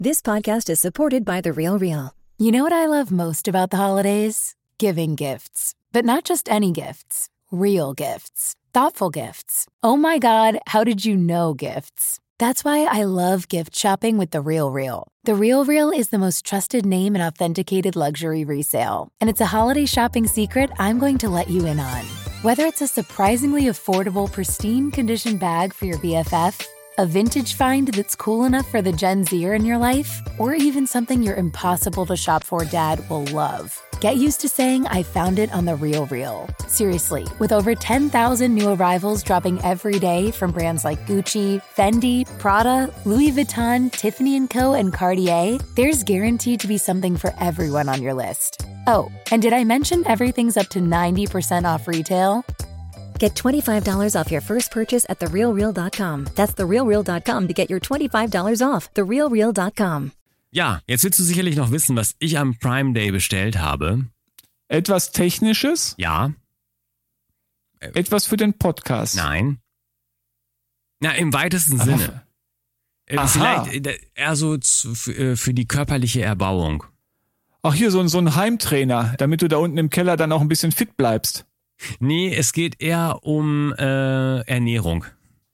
This podcast is supported by The RealReal. You know what I love most about the holidays? Giving gifts. But not just any gifts. Real gifts. Thoughtful gifts. Oh my God, how did you know gifts? That's why I love gift shopping with The RealReal. The RealReal is the most trusted name in authenticated luxury resale. And it's a holiday shopping secret I'm going to let you in on. Whether it's a surprisingly affordable, pristine condition bag for your BFF, a vintage find that's cool enough for the Gen Zer in your life, or even something your impossible to shop for dad will love. Get used to saying I found it on The RealReal. Seriously, with over 10,000 new arrivals dropping every day from brands like Gucci, Fendi, Prada, Louis Vuitton, Tiffany & Co., and Cartier, there's guaranteed to be something for everyone on your list. Oh, and did I mention everything's up to 90% off retail? Get $25 off your first purchase at TheRealReal.com. That's TheRealReal.com to get your $25 off. TheRealReal.com. Ja, jetzt willst du sicherlich noch wissen, was ich am Prime Day bestellt habe. Etwas Technisches? Ja. Etwas für den Podcast? Nein. Na, im weitesten Sinne. Vielleicht eher so für die körperliche Erbauung. Ach, hier so ein Heimtrainer, damit du da unten im Keller dann auch ein bisschen fit bleibst. Nee, es geht eher um Ernährung.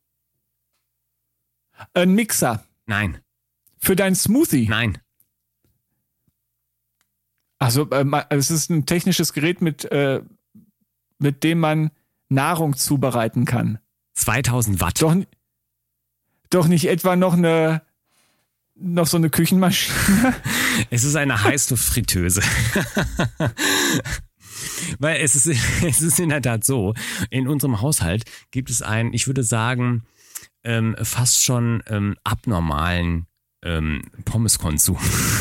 Ein Mixer? Nein. Für deinen Smoothie? Nein. Also es ist ein technisches Gerät, mit dem man Nahrung zubereiten kann. 2000 Watt. Doch nicht etwa noch so eine Küchenmaschine? Es ist eine Heißluftfritteuse. Weil es ist in der Tat so, in unserem Haushalt gibt es einen, ich würde sagen, fast schon abnormalen Pommeskonsum.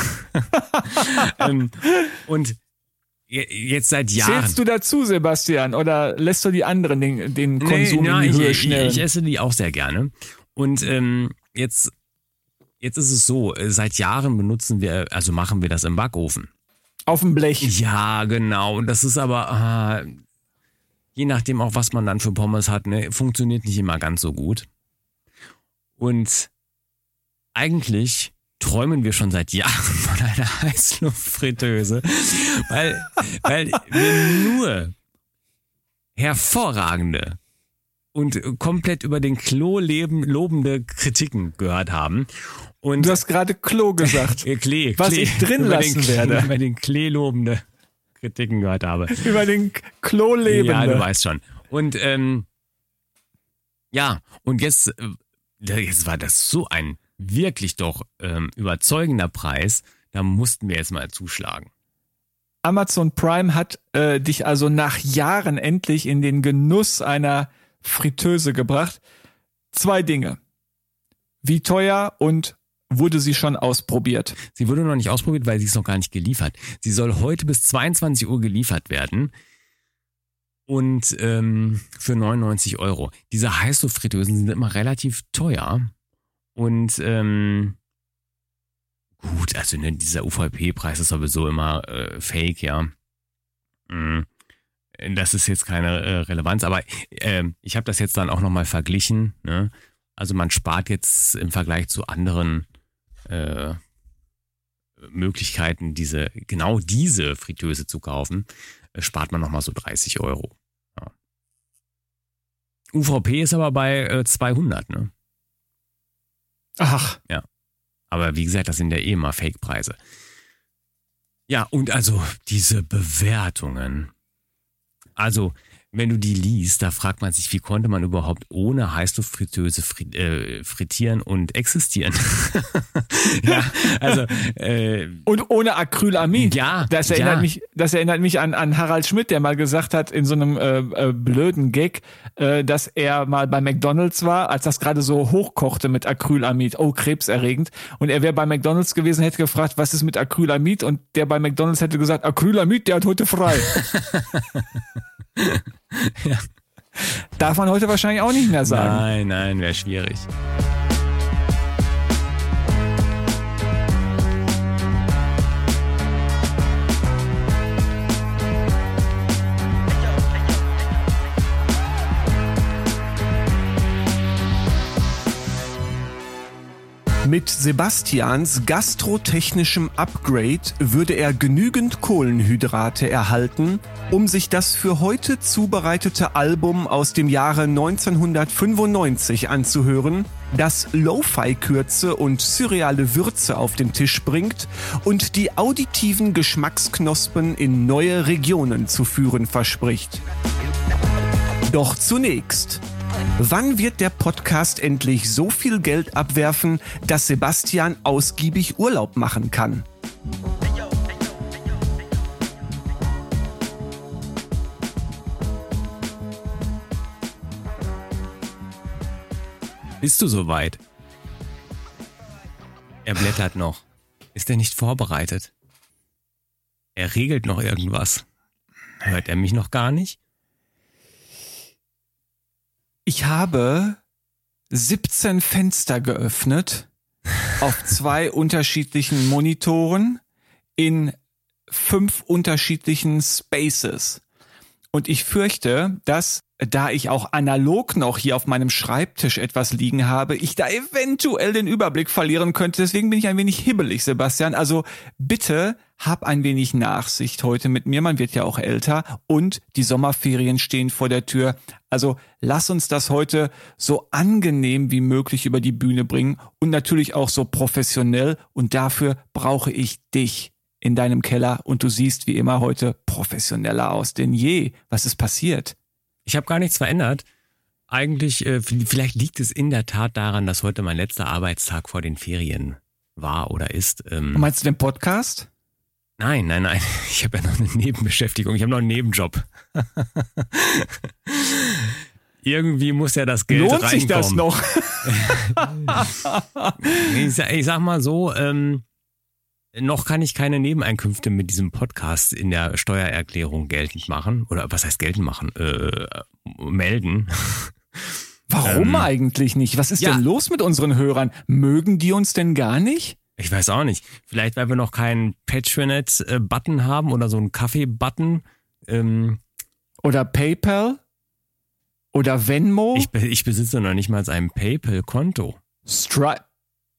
Und jetzt seit Jahren. Zählst du dazu, Sebastian, oder lässt du die anderen den Konsum in die Höhe schnellen? Ich esse die auch sehr gerne. Und jetzt ist es so, seit Jahren machen wir das im Backofen. Auf dem Blech. Ja, genau. Und das ist aber, je nachdem auch, was man dann für Pommes hat, ne, funktioniert nicht immer ganz so gut. Und eigentlich träumen wir schon seit Jahren von einer Heißluftfritteuse, weil wir nur hervorragende und komplett über den Klo lobende Kritiken gehört haben. Und du hast gerade Klo gesagt. Klee, was ich drin lassen werde. Über den Klee lobende Kritiken gehört habe. Über den Klo lebende. Ja, du weißt schon. Und und jetzt war das so ein wirklich doch überzeugender Preis, da mussten wir jetzt mal zuschlagen. Amazon Prime hat dich also nach Jahren endlich in den Genuss einer Fritteuse gebracht. 2 Dinge. Wie teuer und wurde sie schon ausprobiert? Sie wurde noch nicht ausprobiert, weil sie ist noch gar nicht geliefert. Sie soll heute bis 22 Uhr geliefert werden. Und für 99 €. Diese Heißluftfritteusen sind immer relativ teuer. Und gut, also dieser UVP-Preis ist sowieso immer fake, ja. Das ist jetzt keine Relevanz, aber ich habe das jetzt dann auch nochmal verglichen. Ne? Also man spart jetzt im Vergleich zu anderen Möglichkeiten, genau diese Fritteuse zu kaufen, spart man nochmal so 30 €. Ja. UVP ist aber bei 200, ne? Ach. Ja. Aber wie gesagt, das sind ja eh immer Fake-Preise. Ja, und also diese Bewertungen. Also, wenn du die liest, da fragt man sich, wie konnte man überhaupt ohne Heißluftfritteuse frittieren und existieren? Ja, also und ohne Acrylamid. Ja, das erinnert mich an Harald Schmidt, der mal gesagt hat in so einem blöden Gag, dass er mal bei McDonald's war, als das gerade so hochkochte mit Acrylamid. Oh, krebserregend. Und er wäre bei McDonald's gewesen, hätte gefragt, was ist mit Acrylamid? Und der bei McDonald's hätte gesagt, Acrylamid, der hat heute frei. Ja. Darf man heute wahrscheinlich auch nicht mehr sagen. Nein, wäre schwierig. Mit Sebastians gastrotechnischem Upgrade würde er genügend Kohlenhydrate erhalten, um sich das für heute zubereitete Album aus dem Jahre 1995 anzuhören, das Lo-Fi-Kürze und surreale Würze auf den Tisch bringt und die auditiven Geschmacksknospen in neue Regionen zu führen verspricht. Doch zunächst: Wann wird der Podcast endlich so viel Geld abwerfen, dass Sebastian ausgiebig Urlaub machen kann? Bist du soweit? Er blättert noch. Ist er nicht vorbereitet? Er regelt noch irgendwas. Hört er mich noch gar nicht? Ich habe 17 Fenster geöffnet auf 2 unterschiedlichen Monitoren in 5 unterschiedlichen Spaces. Und ich fürchte, dass, da ich auch analog noch hier auf meinem Schreibtisch etwas liegen habe, ich da eventuell den Überblick verlieren könnte. Deswegen bin ich ein wenig hibbelig, Sebastian. Also bitte hab ein wenig Nachsicht heute mit mir. Man wird ja auch älter und die Sommerferien stehen vor der Tür. Also lass uns das heute so angenehm wie möglich über die Bühne bringen und natürlich auch so professionell. Und dafür brauche ich dich in deinem Keller und du siehst wie immer heute professioneller aus denn je. Was ist passiert? Ich habe gar nichts verändert. Eigentlich, vielleicht liegt es in der Tat daran, dass heute mein letzter Arbeitstag vor den Ferien war oder ist. Meinst du den Podcast? Nein. Ich habe ja noch eine Nebenbeschäftigung. Ich habe noch einen Nebenjob. Irgendwie muss ja das Geld reinkommen. Lohnt sich das noch? Ich sag mal so, noch kann ich keine Nebeneinkünfte mit diesem Podcast in der Steuererklärung geltend machen. Oder was heißt geltend machen? Melden. Warum eigentlich nicht? Was ist denn los mit unseren Hörern? Mögen die uns denn gar nicht? Ich weiß auch nicht. Vielleicht, weil wir noch keinen Patreon-Button haben oder so einen Kaffee-Button. Oder PayPal? Oder Venmo? Ich besitze noch nicht mal ein PayPal-Konto. Stripe.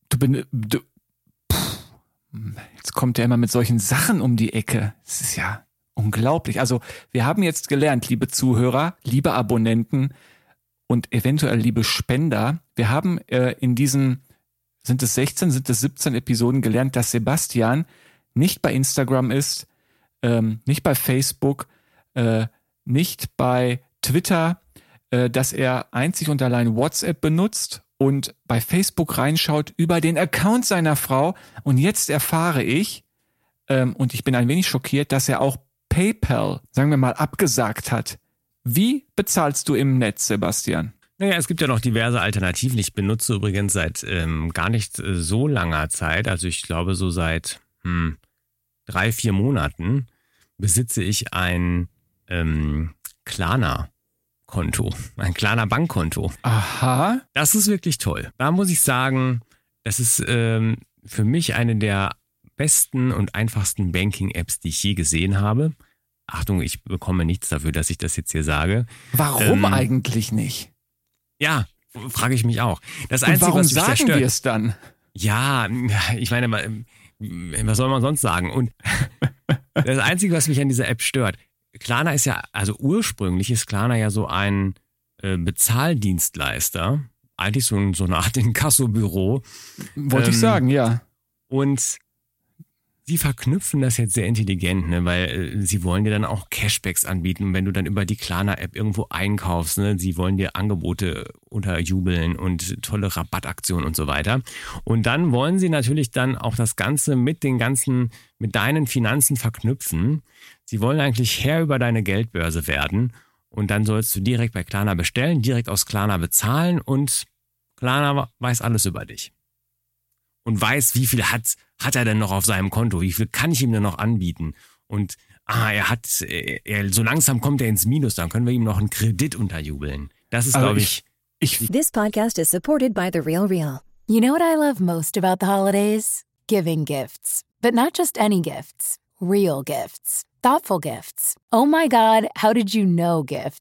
Jetzt kommt er immer mit solchen Sachen um die Ecke. Das ist ja unglaublich. Also wir haben jetzt gelernt, liebe Zuhörer, liebe Abonnenten und eventuell liebe Spender, wir haben in diesen, sind es 16, sind es 17 Episoden gelernt, dass Sebastian nicht bei Instagram ist, nicht bei Facebook, nicht bei Twitter, dass er einzig und allein WhatsApp benutzt und bei Facebook reinschaut über den Account seiner Frau. Und jetzt erfahre ich, und ich bin ein wenig schockiert, dass er auch PayPal, sagen wir mal, abgesagt hat. Wie bezahlst du im Netz, Sebastian? Naja, es gibt ja noch diverse Alternativen. Ich benutze übrigens seit gar nicht so langer Zeit, also ich glaube so seit 3-4 Monaten, besitze ich ein Klarna-Konto, ein Klarna-Bankkonto. Aha. Das ist wirklich toll. Da muss ich sagen, das ist für mich eine der besten und einfachsten Banking-Apps, die ich je gesehen habe. Achtung, ich bekomme nichts dafür, dass ich das jetzt hier sage. Warum eigentlich nicht? Ja, frage ich mich auch. Das und Einzige, warum was mich sagen stört, wir es dann? Ja, ich meine, was soll man sonst sagen? Und das Einzige, was mich an dieser App stört, Klarna ist ja, also ursprünglich ist Klarna ja so ein Bezahldienstleister, eigentlich so eine Art Inkassobüro. Wollte ich sagen, ja. Und sie verknüpfen das jetzt sehr intelligent, ne, weil sie wollen dir dann auch Cashbacks anbieten, wenn du dann über die Klarna-App irgendwo einkaufst. Ne, sie wollen dir Angebote unterjubeln und tolle Rabattaktionen und so weiter. Und dann wollen sie natürlich dann auch das Ganze mit deinen Finanzen verknüpfen. Sie wollen eigentlich Herr über deine Geldbörse werden und dann sollst du direkt bei Klarna bestellen, direkt aus Klarna bezahlen und Klarna weiß alles über dich. Und weiß, wie viel hat er denn noch auf seinem Konto, wie viel kann ich ihm denn noch anbieten? Und so langsam kommt er ins Minus, dann können wir ihm noch einen Kredit unterjubeln. Das ist, glaube ich... This podcast is supported by The Real Real. You know what I love most about the holidays? Giving gifts. But not just any gifts. Real gifts. Thoughtful gifts. Oh my God, how did you know gifts?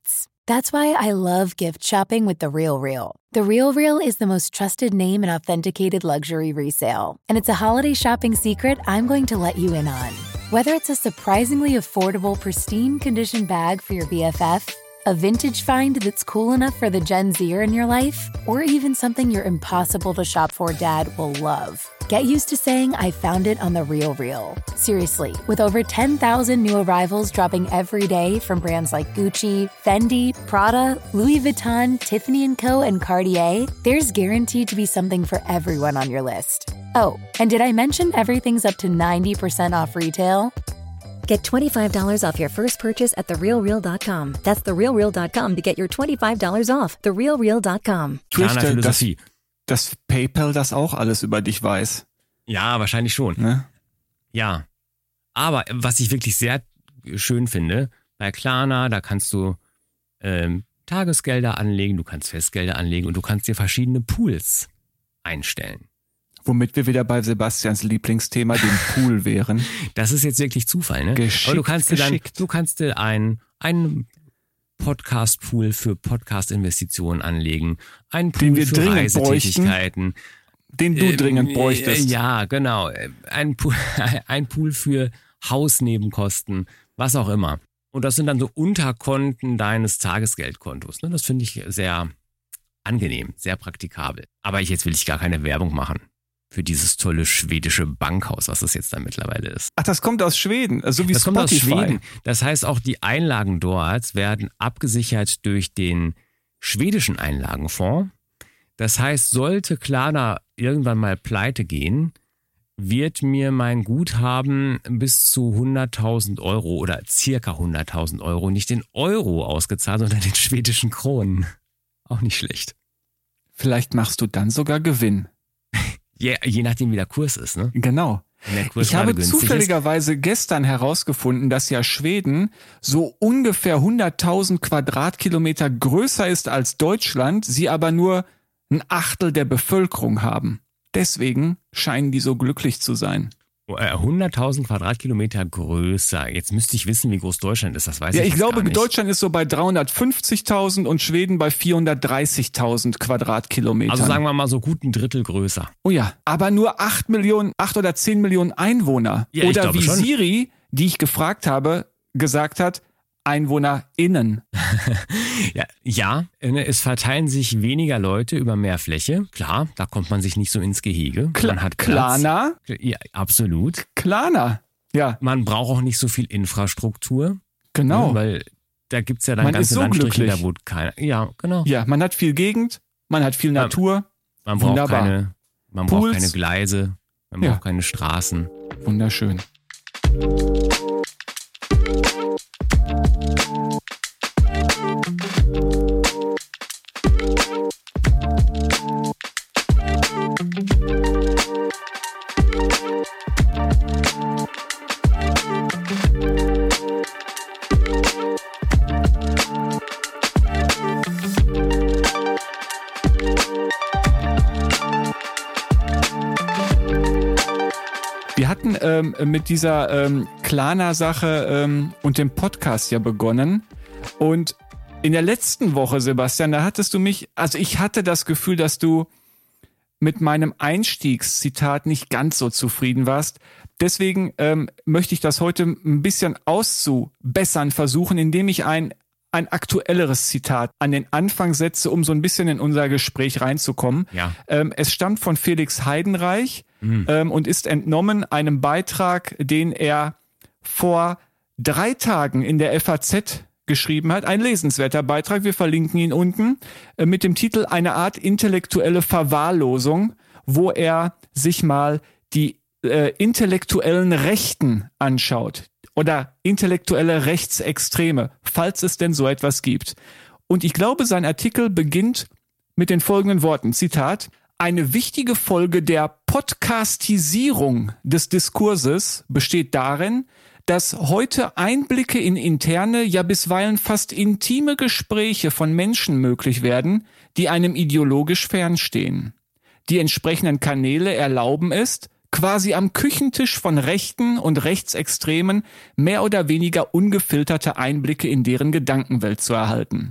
That's why I love gift shopping with The RealReal. The RealReal is the most trusted name in authenticated luxury resale. And it's a holiday shopping secret I'm going to let you in on. Whether it's a surprisingly affordable, pristine condition bag for your BFF, a vintage find that's cool enough for the Gen Zer in your life, or even something your impossible to shop for dad will love. Get used to saying I found it on The RealReal. Seriously, with over 10,000 new arrivals dropping every day from brands like Gucci, Fendi, Prada, Louis Vuitton, Tiffany & Co., and Cartier, there's guaranteed to be something for everyone on your list. Oh, and did I mention everything's up to 90% off retail? Get $25 off your first purchase at TheRealReal.com. That's TheRealReal.com to get your $25 off. TheRealReal.com. Kleiner Philosophie. Dass PayPal das auch alles über dich weiß. Ja, wahrscheinlich schon. Ne? Ja. Aber was ich wirklich sehr schön finde, bei Klarna, da kannst du Tagesgelder anlegen, du kannst Festgelder anlegen und du kannst dir verschiedene Pools einstellen. Womit wir wieder bei Sebastians Lieblingsthema, dem Pool, wären. Das ist jetzt wirklich Zufall, ne? Geschickt, aber du kannst dir einen Podcast-Pool für Podcast-Investitionen anlegen, einen Pool Den wir für dringend Reisetätigkeiten. Den du dringend bräuchtest. Ja, genau. Ein Pool für Hausnebenkosten, was auch immer. Und das sind dann so Unterkonten deines Tagesgeldkontos. Ne? Das finde ich sehr angenehm, sehr praktikabel. Aber jetzt will ich gar keine Werbung machen für dieses tolle schwedische Bankhaus, was das jetzt da mittlerweile ist. Ach, das kommt aus Schweden, so wie das kommt aus Spotify. Schweden. Das heißt, auch die Einlagen dort werden abgesichert durch den schwedischen Einlagenfonds. Das heißt, sollte Klarna irgendwann mal pleite gehen, wird mir mein Guthaben bis zu 100.000 Euro oder circa 100.000 Euro nicht in Euro ausgezahlt, sondern in schwedischen Kronen. Auch nicht schlecht. Vielleicht machst du dann sogar Gewinn. Ja, je nachdem, wie der Kurs ist, ne? Genau. Wenn der Kurs Ich habe günstig zufälligerweise gestern herausgefunden, dass ja Schweden so ungefähr 100.000 Quadratkilometer größer ist als Deutschland, sie aber nur ein Achtel der Bevölkerung haben. Deswegen scheinen die so glücklich zu sein. 100.000 Quadratkilometer größer. Jetzt müsste ich wissen, wie groß Deutschland ist. Das weiß Ja, ich ich jetzt glaube, gar nicht. Deutschland ist so bei 350.000 und Schweden bei 430.000 Quadratkilometern. Also sagen wir mal so gut ein Drittel größer. Oh ja, aber nur 8 oder 10 Millionen Einwohner. Ja, ich Oder glaube wie schon. Siri, die ich gefragt habe, gesagt hat, EinwohnerInnen. Ja, es verteilen sich weniger Leute über mehr Fläche. Klar, da kommt man sich nicht so ins Gehege. Man hat Platz. Klarna? Ja, absolut. Klarna. Ja, Man braucht auch nicht so viel Infrastruktur. genau. Ne, weil da gibt's ja dann Man ist ganze so Landstriche, glücklich. da wo keiner. Ja, genau. Ja, man hat viel Gegend, man hat viel Natur. Man braucht Wunderbar. man Pools. braucht keine Gleise, man Ja. braucht keine Straßen. Wunderschön. Wir hatten mit dieser Klarna-Sache und dem Podcast ja begonnen. Und in der letzten Woche, Sebastian, da hattest du mich, also ich hatte das Gefühl, dass du mit meinem Einstiegszitat nicht ganz so zufrieden warst. Deswegen möchte ich das heute ein bisschen auszubessern versuchen, indem ich ein aktuelleres Zitat an den Anfang setze, um so ein bisschen in unser Gespräch reinzukommen. Ja. Es stammt von Felix Heidenreich und ist entnommen einem Beitrag, den er vor 3 Tagen in der FAZ geschrieben hat. Ein lesenswerter Beitrag, wir verlinken ihn unten, mit dem Titel Eine Art intellektuelle Verwahrlosung, wo er sich mal die intellektuellen Rechten anschaut oder intellektuelle Rechtsextreme, falls es denn so etwas gibt. Und ich glaube, sein Artikel beginnt mit den folgenden Worten, Zitat: Eine wichtige Folge der Podcastisierung des Diskurses besteht darin, dass heute Einblicke in interne, ja bisweilen fast intime Gespräche von Menschen möglich werden, die einem ideologisch fernstehen. Die entsprechenden Kanäle erlauben es, quasi am Küchentisch von Rechten und Rechtsextremen mehr oder weniger ungefilterte Einblicke in deren Gedankenwelt zu erhalten.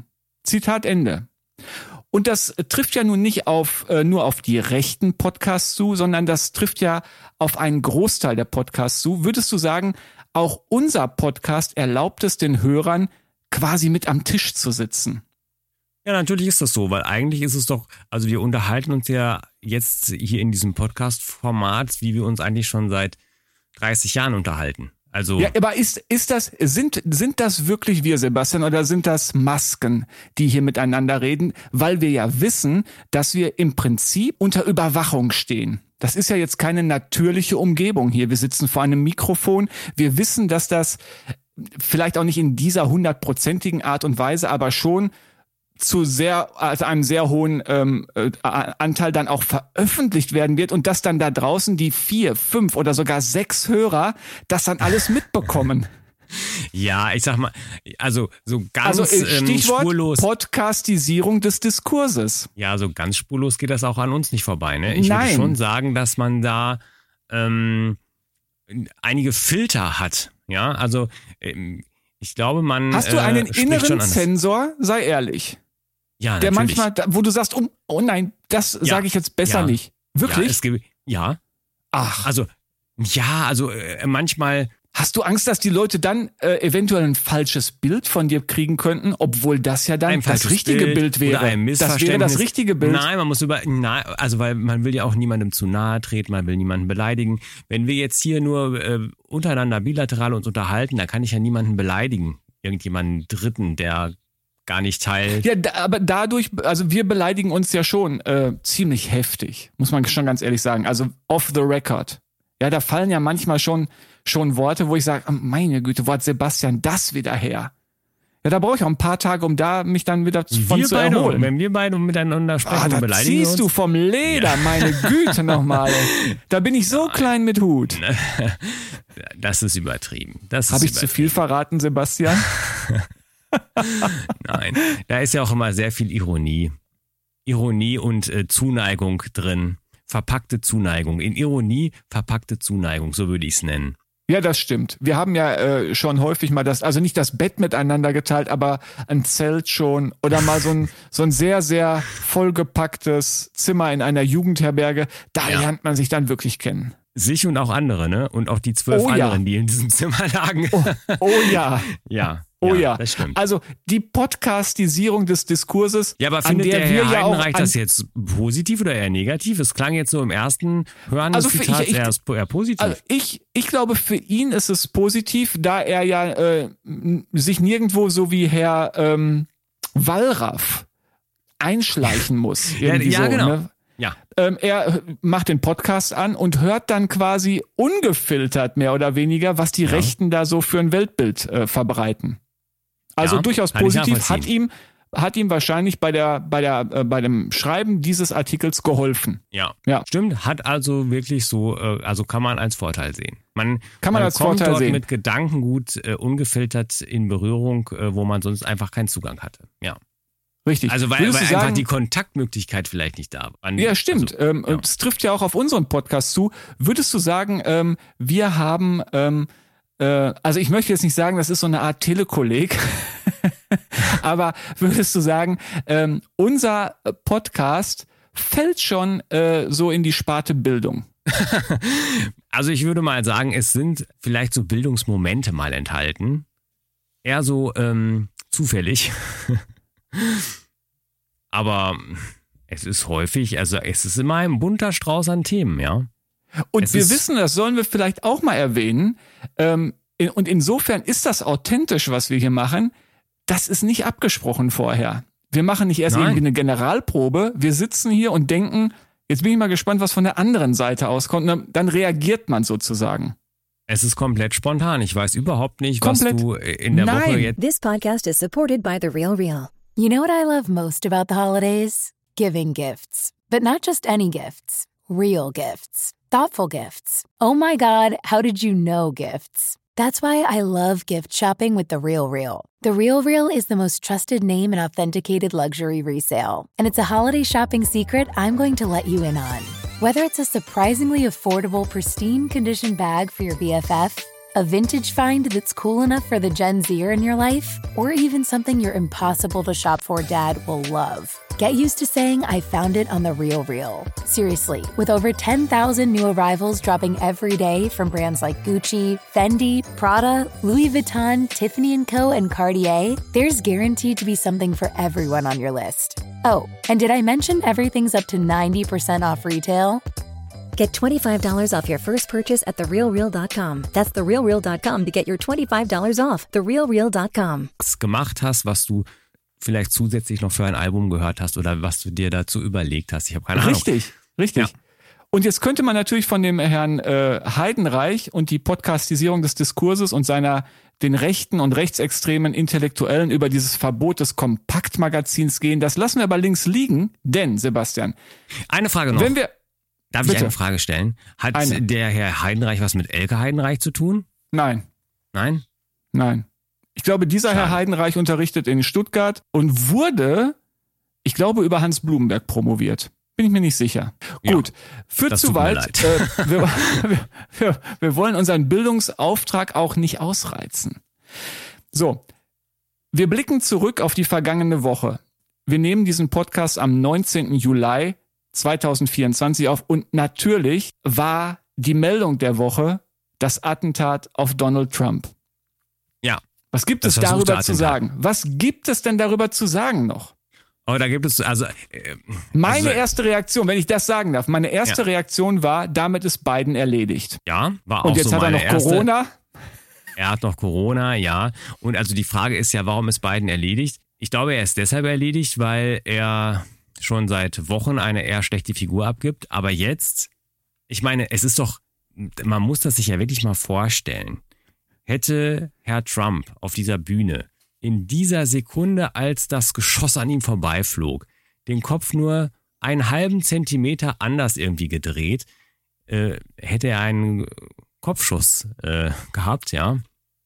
Zitat Ende. Und das trifft ja nun nicht nur auf die rechten Podcasts zu, sondern das trifft ja auf einen Großteil der Podcasts zu. Würdest du sagen, auch unser Podcast erlaubt es den Hörern, quasi mit am Tisch zu sitzen? Ja, natürlich ist das so, weil eigentlich ist es doch, also wir unterhalten uns ja jetzt hier in diesem Podcast-Format, wie wir uns eigentlich schon seit 30 Jahren unterhalten. Also ja, aber sind das wirklich wir, Sebastian, oder sind das Masken, die hier miteinander reden, weil wir ja wissen, dass wir im Prinzip unter Überwachung stehen. Das ist ja jetzt keine natürliche Umgebung hier. Wir sitzen vor einem Mikrofon. Wir wissen, dass vielleicht auch nicht in dieser 100%igen Art und Weise, aber schon einem sehr hohen Anteil dann auch veröffentlicht werden wird und dass dann da draußen die 4, 5 oder sogar 6 Hörer das dann alles mitbekommen. Ja, ich sag mal, also so ganz Stichwort spurlos. Podcastisierung des Diskurses. Ja, so ganz spurlos geht das auch an uns nicht vorbei. Ne? Ich würde schon sagen, dass man da einige Filter hat. Ja, also ich glaube, man Hast du einen inneren Zensor? Sei ehrlich. Ja, der natürlich. manchmal, wo du sagst, oh nein, das sage ich jetzt besser nicht. Wirklich? Ja. Ach. Also manchmal. Hast du Angst, dass die Leute dann eventuell ein falsches Bild von dir kriegen könnten, obwohl das ja dann das richtige Bild wäre? Oder ein Missverständnis. Das wäre das richtige Bild. Nein, weil man will ja auch niemandem zu nahe treten, man will niemanden beleidigen. Wenn wir jetzt hier nur untereinander bilateral uns unterhalten, dann kann ich ja niemanden beleidigen. Irgendjemanden Dritten, der gar nicht teilt. Ja, aber dadurch, also wir beleidigen uns ja schon ziemlich heftig, muss man schon ganz ehrlich sagen. Also off the record. Ja, da fallen ja manchmal schon Worte, wo ich sage, meine Güte, wo hat Sebastian das wieder her? Ja, da brauche ich auch ein paar Tage, um mich dann wieder von zu erholen. Wenn wir beide miteinander sprechen und beleidigen ziehst du vom Leder, meine Güte nochmal. Da bin ich so klein mit Hut. Das ist übertrieben. Habe ich zu viel verraten, Sebastian? Nein, da ist ja auch immer sehr viel Ironie. Ironie und Zuneigung drin. Verpackte Zuneigung. In Ironie verpackte Zuneigung, so würde ich es nennen. Ja, das stimmt. Wir haben ja schon häufig mal also nicht das Bett miteinander geteilt, aber ein Zelt schon oder mal so ein sehr, sehr vollgepacktes Zimmer in einer Jugendherberge. Da lernt man sich dann wirklich kennen. Sich und auch andere, ne? Und auch die 12 anderen, die in diesem Zimmer lagen. Oh ja. Ja, das stimmt. Also die Podcastisierung des Diskurses. Ja, aber findet der Herr Heidenreich das jetzt positiv oder eher negativ? Es klang jetzt so im ersten Hören des Zitats eher positiv. Also ich glaube, für ihn ist es positiv, da er ja sich nirgendwo so wie Herr Wallraff einschleichen muss. Ja, genau. Ne? Ja. Er macht den Podcast an und hört dann quasi ungefiltert mehr oder weniger, was die Rechten da so für ein Weltbild verbreiten. Also durchaus positiv, hat ihm wahrscheinlich bei dem Schreiben dieses Artikels geholfen. Ja. Stimmt, hat also wirklich so, also kann man als Vorteil sehen. Man als kommt Vorteil dort sehen. mit Gedankengut ungefiltert in Berührung, wo man sonst einfach keinen Zugang hatte. Ja. Richtig. Also weil einfach die Kontaktmöglichkeit vielleicht nicht da war. Ja, stimmt. Und es trifft ja auch auf unseren Podcast zu. Würdest du sagen, wir haben, also ich möchte jetzt nicht sagen, das ist so eine Art Telekolleg, aber würdest du sagen, unser Podcast fällt schon so in die Sparte Bildung? Also ich würde mal sagen, es sind vielleicht so Bildungsmomente mal enthalten. Eher so zufällig. Aber es ist häufig, also es ist immer ein bunter Strauß an Themen, ja. Und wir wissen, das sollen wir vielleicht auch mal erwähnen. Und insofern ist das authentisch, was wir hier machen. Das ist nicht abgesprochen vorher. Wir machen nicht erst irgendwie eine Generalprobe. Wir sitzen hier und denken, jetzt bin ich mal gespannt, was von der anderen Seite auskommt. Und dann reagiert man sozusagen. Es ist komplett spontan. Ich weiß überhaupt nicht, was du in der Woche jetzt... This podcast is supported by The Real Real. You know what I love most about the holidays? Giving gifts. But not just any gifts. Real gifts. Thoughtful gifts. Oh my God, how did you know gifts? That's why I love gift shopping with The Real Real. The Real Real is the most trusted name in authenticated luxury resale. And it's a holiday shopping secret I'm going to let you in on. Whether it's a surprisingly affordable, pristine condition bag for your BFF, A vintage find that's cool enough for the Gen Zer in your life? Or even something your impossible to shop for dad will love? Get used to saying I found it on The RealReal. Seriously, with over 10,000 new arrivals dropping every day from brands like Gucci, Fendi, Prada, Louis Vuitton, Tiffany & Co., and Cartier, there's guaranteed to be something for everyone on your list. Oh, and did I mention everything's up to 90% off retail? Get $25 off your first purchase at TheRealReal.com. That's TheRealReal.com to get your $25 off. TheRealReal.com. Gemacht hast, was du vielleicht zusätzlich noch für ein Album gehört hast oder was du dir dazu überlegt hast. Ich habe keine Ahnung. Richtig. Ja. Und jetzt könnte man natürlich von dem Herrn Heidenreich und die Podcastisierung des Diskurses und den rechten und rechtsextremen Intellektuellen über dieses Verbot des Kompaktmagazins gehen. Das lassen wir aber links liegen, denn, Sebastian. Eine Frage noch. Darf Bitte. ich eine Frage stellen? Hat der Herr Heidenreich was mit Elke Heidenreich zu tun? Nein. Nein? Nein. Ich glaube, dieser Herr Heidenreich unterrichtet in Stuttgart und wurde, ich glaube, über Hans Blumenberg promoviert. Bin ich mir nicht sicher. Ja, gut, führt zu weit. Wir wollen unseren Bildungsauftrag auch nicht ausreizen. So, wir blicken zurück auf die vergangene Woche. Wir nehmen diesen Podcast am 19. Juli 2024 auf und natürlich war die Meldung der Woche das Attentat auf Donald Trump. Ja. Was gibt es darüber zu sagen? Was gibt es denn darüber zu sagen noch? Oh, da gibt es meine erste Reaktion, wenn ich das sagen darf, Reaktion war, damit ist Biden erledigt. Ja, war auch so. Und jetzt hat er noch Corona. Er hat noch Corona, ja. Und also die Frage ist ja, warum ist Biden erledigt? Ich glaube, er ist deshalb erledigt, weil er schon seit Wochen eine eher schlechte Figur abgibt. Aber jetzt, ich meine, es ist doch, man muss das sich ja wirklich mal vorstellen. Hätte Herr Trump auf dieser Bühne in dieser Sekunde, als das Geschoss an ihm vorbeiflog, den Kopf nur einen halben Zentimeter anders irgendwie gedreht, hätte er einen Kopfschuss gehabt, ja.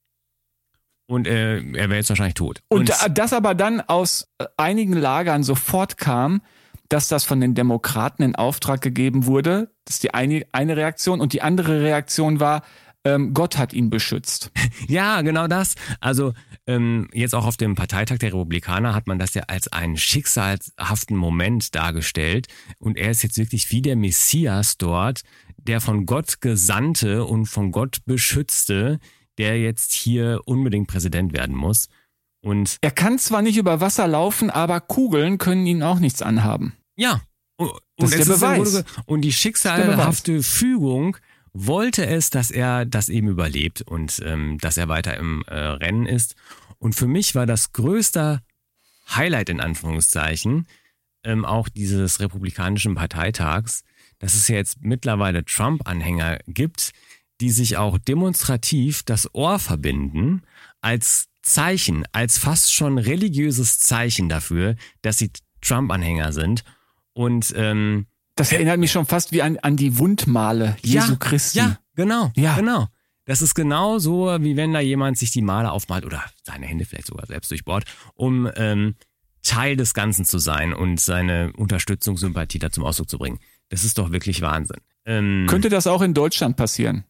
Und er wäre jetzt wahrscheinlich tot. Und das aber dann aus einigen Lagern sofort kam, dass das von den Demokraten in Auftrag gegeben wurde. Das ist die eine Reaktion. Und die andere Reaktion war, Gott hat ihn beschützt. Ja, genau das. Also jetzt auch auf dem Parteitag der Republikaner hat man das ja als einen schicksalhaften Moment dargestellt. Und er ist jetzt wirklich wie der Messias dort, der von Gott Gesandte und von Gott Beschützte, der jetzt hier unbedingt Präsident werden muss. Und er kann zwar nicht über Wasser laufen, aber Kugeln können ihn auch nichts anhaben. Ja. Und das ist der Beweis. Und die schicksalhafte Fügung wollte es, dass er das eben überlebt und dass er weiter im Rennen ist. Und für mich war das größte Highlight in Anführungszeichen auch dieses republikanischen Parteitags, dass es ja jetzt mittlerweile Trump-Anhänger gibt, die sich auch demonstrativ das Ohr verbinden als Zeichen, als fast schon religiöses Zeichen dafür, dass sie Trump-Anhänger sind. Und das erinnert mich schon fast wie an die Wundmale Jesu Christi. Ja, genau. Das ist genau so, wie wenn da jemand sich die Male aufmalt oder seine Hände vielleicht sogar selbst durchbohrt, um Teil des Ganzen zu sein und seine Unterstützung, Sympathie da zum Ausdruck zu bringen. Das ist doch wirklich Wahnsinn. Könnte das auch in Deutschland passieren?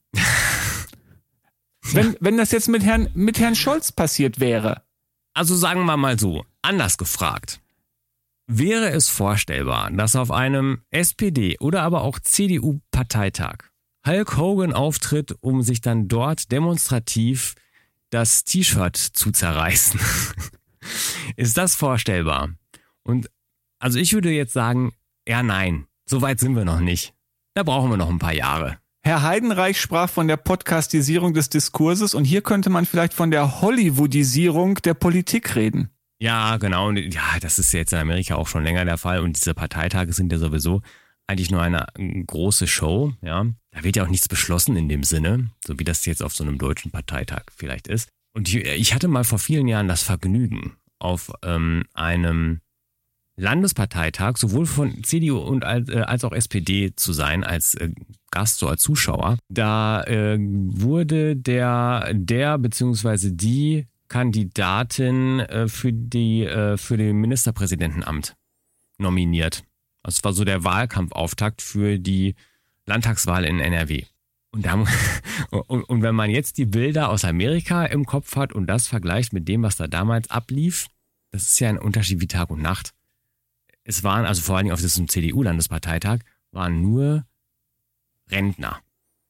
Wenn das jetzt mit Herrn Scholz passiert wäre. Also sagen wir mal so, anders gefragt. Wäre es vorstellbar, dass auf einem SPD- oder aber auch CDU-Parteitag Hulk Hogan auftritt, um sich dann dort demonstrativ das T-Shirt zu zerreißen? Ist das vorstellbar? Und also ich würde jetzt sagen, eher nein. So weit sind wir noch nicht. Da brauchen wir noch ein paar Jahre. Herr Heidenreich sprach von der Podcastisierung des Diskurses und hier könnte man vielleicht von der Hollywoodisierung der Politik reden. Ja, genau. Und ja, das ist jetzt in Amerika auch schon länger der Fall. Und diese Parteitage sind ja sowieso eigentlich nur eine große Show. Ja, da wird ja auch nichts beschlossen in dem Sinne, so wie das jetzt auf so einem deutschen Parteitag vielleicht ist. Und ich hatte mal vor vielen Jahren das Vergnügen, auf einem Landesparteitag sowohl von CDU und als auch SPD zu sein, als Gast, so als Zuschauer. Da wurde der beziehungsweise die Kandidatin für den Ministerpräsidentenamt nominiert. Das war so der Wahlkampfauftakt für die Landtagswahl in NRW. Und wenn man jetzt die Bilder aus Amerika im Kopf hat und das vergleicht mit dem, was da damals ablief, das ist ja ein Unterschied wie Tag und Nacht. Es waren, also vor allen Dingen auf diesem CDU-Landesparteitag, waren nur Rentner.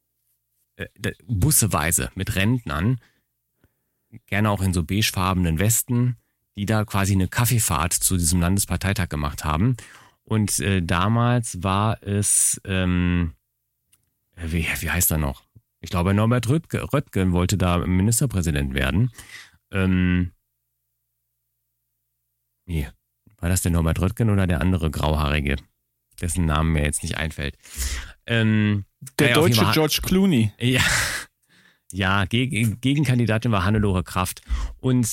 Busseweise mit Rentnern, gerne auch in so beigefarbenen Westen, die da quasi eine Kaffeefahrt zu diesem Landesparteitag gemacht haben. Und damals war es, wie heißt er noch? Ich glaube, Norbert Röttgen wollte da Ministerpräsident werden. War das der Norbert Röttgen oder der andere Grauhaarige, dessen Namen mir jetzt nicht einfällt? Der deutsche George Clooney. Ja, Gegenkandidatin war Hannelore Kraft. Und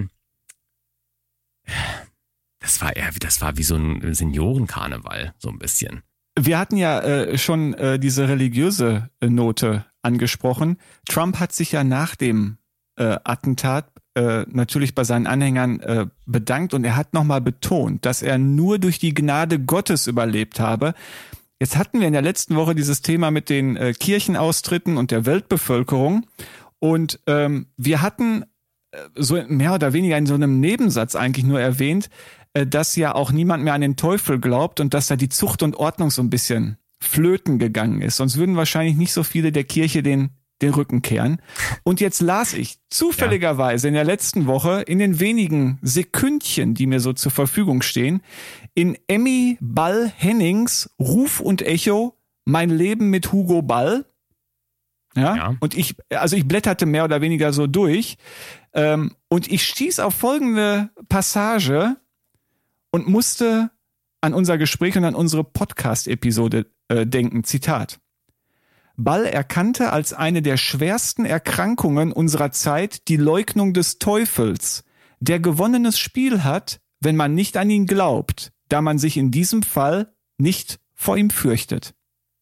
das war wie so ein Seniorenkarneval, so ein bisschen. Wir hatten ja schon diese religiöse Note angesprochen. Trump hat sich ja nach dem Attentat natürlich bei seinen Anhängern bedankt und er hat nochmal betont, dass er nur durch die Gnade Gottes überlebt habe. Jetzt hatten wir in der letzten Woche dieses Thema mit den Kirchenaustritten und der Weltbevölkerung und wir hatten so mehr oder weniger in so einem Nebensatz eigentlich nur erwähnt, dass ja auch niemand mehr an den Teufel glaubt und dass da die Zucht und Ordnung so ein bisschen flöten gegangen ist. Sonst würden wahrscheinlich nicht so viele der Kirche den Rücken kehren. Und jetzt las ich zufälligerweise in der letzten Woche in den wenigen Sekündchen, die mir so zur Verfügung stehen, in Emmy Ball-Hennings Ruf und Echo Mein Leben mit Hugo Ball. Ja. Und ich blätterte mehr oder weniger so durch und ich stieß auf folgende Passage und musste an unser Gespräch und an unsere Podcast-Episode denken. Zitat. Ball erkannte als eine der schwersten Erkrankungen unserer Zeit die Leugnung des Teufels, der gewonnenes Spiel hat, wenn man nicht an ihn glaubt, da man sich in diesem Fall nicht vor ihm fürchtet.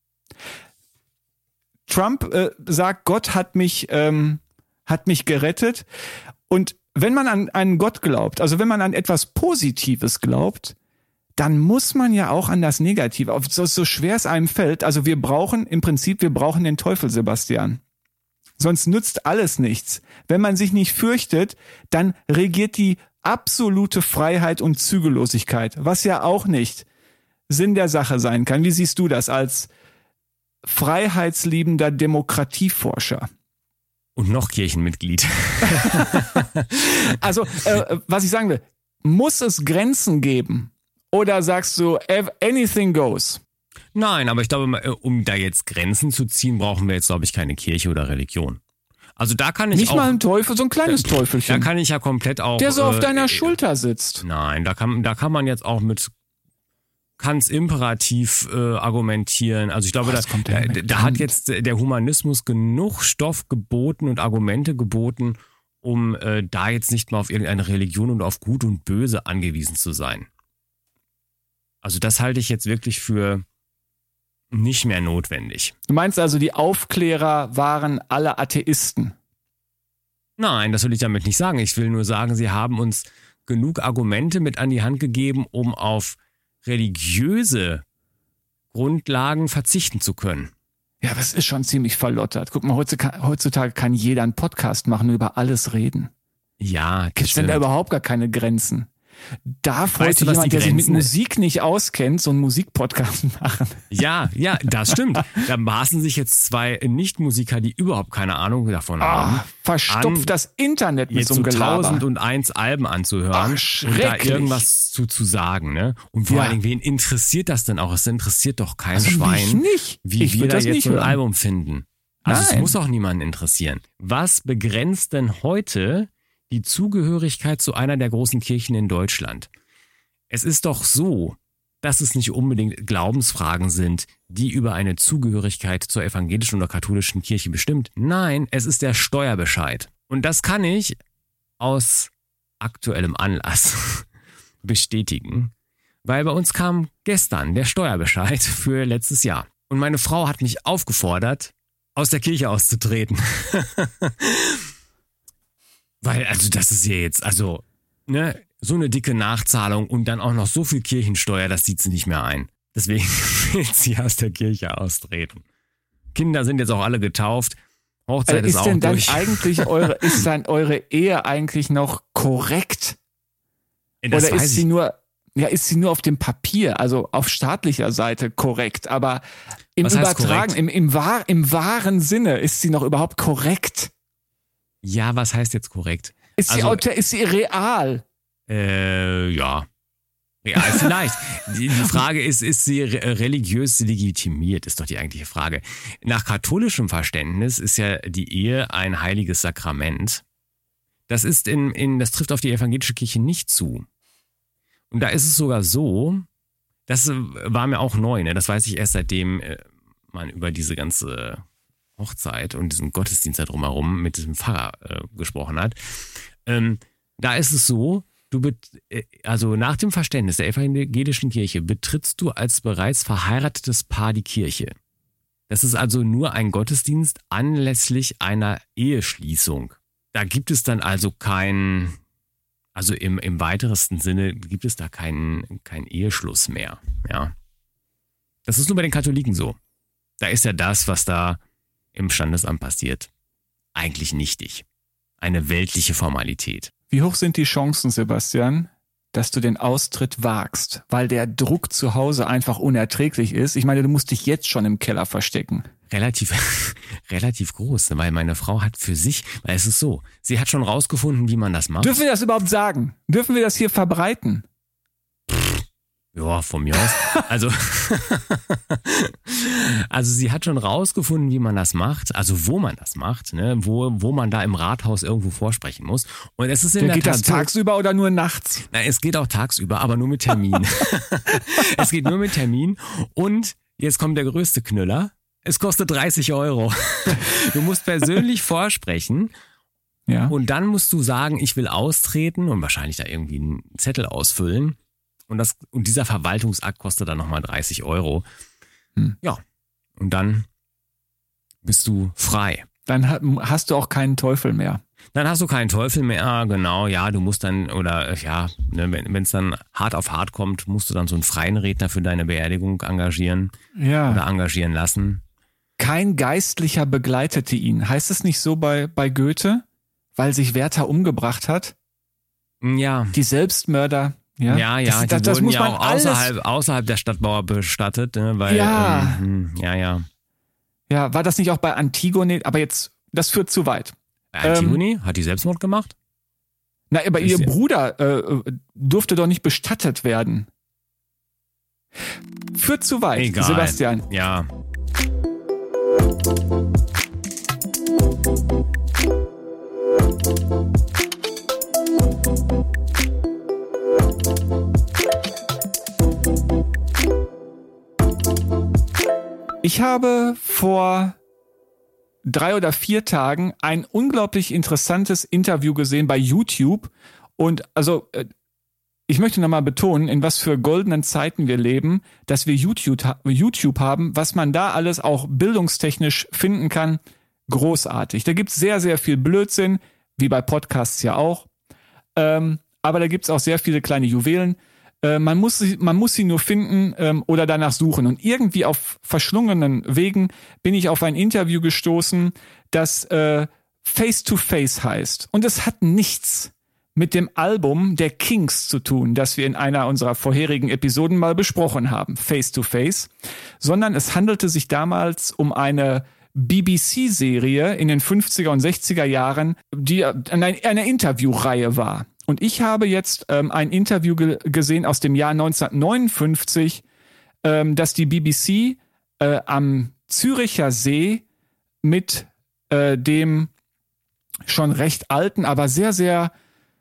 Trump sagt, Gott hat mich gerettet. Und wenn man an einen Gott glaubt, also wenn man an etwas Positives glaubt, dann muss man ja auch an das Negative, so schwer es einem fällt. Also wir brauchen den Teufel, Sebastian. Sonst nützt alles nichts. Wenn man sich nicht fürchtet, dann regiert die absolute Freiheit und Zügellosigkeit, was ja auch nicht Sinn der Sache sein kann. Wie siehst du das als freiheitsliebender Demokratieforscher? Und noch Kirchenmitglied. Also, was ich sagen will, muss es Grenzen geben? Oder sagst du, anything goes? Nein, aber ich glaube, um da jetzt Grenzen zu ziehen, brauchen wir jetzt, glaube ich, keine Kirche oder Religion. Also da kann ich nicht auch... Nicht mal ein Teufel, so ein kleines Teufelchen. Da kann ich ja komplett auch... Der so auf deiner Schulter sitzt. Nein, da kann man jetzt auch mit Kants Imperativ argumentieren. Also ich glaube, da hat jetzt der Humanismus genug Stoff geboten und Argumente geboten, um da jetzt nicht mal auf irgendeine Religion und auf Gut und Böse angewiesen zu sein. Also das halte ich jetzt wirklich für nicht mehr notwendig. Du meinst also, die Aufklärer waren alle Atheisten? Nein, das will ich damit nicht sagen. Ich will nur sagen, sie haben uns genug Argumente mit an die Hand gegeben, um auf religiöse Grundlagen verzichten zu können. Ja, das ist schon ziemlich verlottert. Guck mal, heutzutage kann jeder einen Podcast machen und über alles reden. Ja, es sind da überhaupt gar keine Grenzen. Darf heute jemand, der sich mit Musik nicht auskennt, so einen Musikpodcast machen? Ja, das stimmt. Da maßen sich jetzt zwei Nichtmusiker, die überhaupt keine Ahnung davon haben, verstopft das Internet mit so einem Gelaber. 1001 Alben anzuhören und da irgendwas zu sagen. Ne? Und vor allen Dingen, wen interessiert das denn auch? Es interessiert doch kein Schwein, nicht. Wie wir da jetzt so ein Album finden. Also es muss auch niemanden interessieren. Was begrenzt denn heute die Zugehörigkeit zu einer der großen Kirchen in Deutschland? Es ist doch so, dass es nicht unbedingt Glaubensfragen sind, die über eine Zugehörigkeit zur evangelischen oder katholischen Kirche bestimmt. Nein, es ist der Steuerbescheid. Und das kann ich aus aktuellem Anlass bestätigen, weil bei uns kam gestern der Steuerbescheid für letztes Jahr. Und meine Frau hat mich aufgefordert, aus der Kirche auszutreten. Weil, also das ist ja jetzt, so eine dicke Nachzahlung und dann auch noch so viel Kirchensteuer, das sieht sie nicht mehr ein. Deswegen will sie aus der Kirche austreten. Kinder sind jetzt auch alle getauft. Hochzeit ist auch denn dann durch. ist dann eure Ehe eigentlich noch korrekt? Das Oder weiß ist sie nur auf dem Papier, also auf staatlicher Seite korrekt, aber im Was heißt Übertragen, im wahren Sinne ist sie noch überhaupt korrekt? Ja, was heißt jetzt korrekt? Ist sie real? Ja. Ja, vielleicht. Die Frage ist sie religiös legitimiert, ist doch die eigentliche Frage. Nach katholischem Verständnis ist ja die Ehe ein heiliges Sakrament. Das ist das trifft auf die evangelische Kirche nicht zu. Und da ist es sogar so, das war mir auch neu, ne? Das weiß ich erst seitdem man über diese ganze Hochzeit und diesen Gottesdienst da drumherum mit diesem Pfarrer gesprochen hat. Da ist es so, also nach dem Verständnis der evangelischen Kirche betrittst du als bereits verheiratetes Paar die Kirche. Das ist also nur ein Gottesdienst anlässlich einer Eheschließung. Da gibt es dann also also im weitesten Sinne gibt es da keinen Eheschluss mehr. Ja. Das ist nur bei den Katholiken so. Da ist ja das, was da im Standesamt passiert, eigentlich nichtig. Eine weltliche Formalität. Wie hoch sind die Chancen, Sebastian, dass du den Austritt wagst, weil der Druck zu Hause einfach unerträglich ist? Ich meine, du musst dich jetzt schon im Keller verstecken. Relativ groß, weil meine Frau hat für sich, weil es ist so, sie hat schon rausgefunden, wie man das macht. Dürfen wir das überhaupt sagen? Dürfen wir das hier verbreiten? Ja, von mir aus. Also sie hat schon rausgefunden, wie man das macht, also wo man das macht, ne, wo man da im Rathaus irgendwo vorsprechen muss. Und es ist in der Geht Tat das tagsüber oder nur nachts? Nein, es geht auch tagsüber, aber nur mit Termin. Es geht nur mit Termin und jetzt kommt der größte Knüller. Es kostet 30 €. Du musst persönlich vorsprechen. Ja. Und dann musst du sagen, ich will austreten und wahrscheinlich da irgendwie einen Zettel ausfüllen. Und dieser Verwaltungsakt kostet dann nochmal 30 €. Ja, und dann bist du frei. Dann hast du auch keinen Teufel mehr. Dann hast du keinen Teufel mehr, genau, ja, du musst dann, oder ja, ne, wenn es dann hart auf hart kommt, musst du dann so einen freien Redner für deine Beerdigung engagieren oder engagieren lassen. Kein Geistlicher begleitete ihn. Heißt es nicht so bei Goethe? Weil sich Werther umgebracht hat? Ja. Die Selbstmörder. Ja, das wurden ja auch außerhalb der Stadtmauer bestattet, ne, weil, ja. Ja, war das nicht auch bei Antigone? Aber jetzt, das führt zu weit. Antigone? Hat die Selbstmord gemacht? Na, aber ihr Bruder durfte doch nicht bestattet werden. Führt zu weit, egal. Sebastian. Ja. Ich habe vor 3 oder 4 Tagen ein unglaublich interessantes Interview gesehen bei YouTube. Und also, ich möchte nochmal betonen, in was für goldenen Zeiten wir leben, dass wir YouTube haben, was man da alles auch bildungstechnisch finden kann. Großartig. Da gibt's sehr, sehr viel Blödsinn, wie bei Podcasts ja auch. Aber da gibt's auch sehr viele kleine Juwelen. Man muss sie nur finden oder danach suchen. Und irgendwie auf verschlungenen Wegen bin ich auf ein Interview gestoßen, das Face to Face heißt. Und es hat nichts mit dem Album der Kings zu tun, das wir in einer unserer vorherigen Episoden mal besprochen haben, Face to Face, sondern es handelte sich damals um eine BBC-Serie in den 50er und 60er Jahren, die eine Interviewreihe war. Und ich habe jetzt ein Interview gesehen aus dem Jahr 1959, das die BBC am Züricher See mit dem schon recht alten, aber sehr, sehr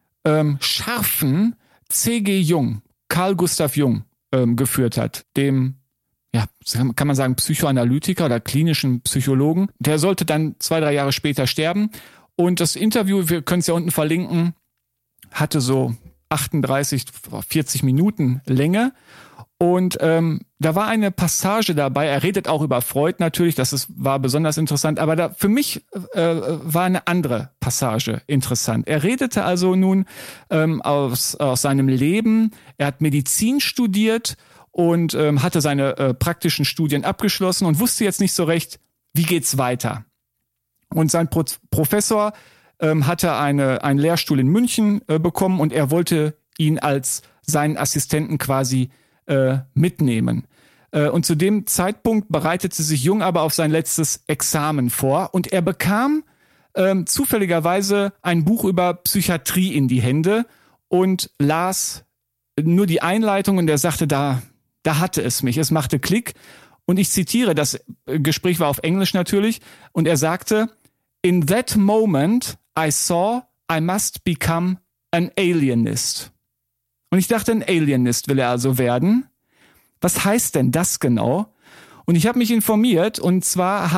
scharfen C.G. Jung, Carl Gustav Jung, geführt hat, dem, ja, kann man sagen, Psychoanalytiker oder klinischen Psychologen. Der sollte dann 2-3 Jahre später sterben. Und das Interview, wir können es ja unten verlinken, hatte so 38, 40 Minuten Länge. Und da war eine Passage dabei, er redet auch über Freud natürlich, war besonders interessant, aber für mich war eine andere Passage interessant. Er redete also nun aus seinem Leben, er hat Medizin studiert und hatte seine praktischen Studien abgeschlossen und wusste jetzt nicht so recht, wie geht's weiter? Und sein Professor hatte einen Lehrstuhl in München bekommen und er wollte ihn als seinen Assistenten quasi mitnehmen. Und zu dem Zeitpunkt bereitete sich Jung aber auf sein letztes Examen vor und er bekam zufälligerweise ein Buch über Psychiatrie in die Hände und las nur die Einleitung und er sagte, da hatte es mich, es machte Klick. Und ich zitiere, das Gespräch war auf Englisch natürlich, und er sagte, "In that moment I saw I must become an alienist." Und ich dachte, ein Alienist will er also werden. Was heißt denn das genau? Und ich habe mich informiert, und zwar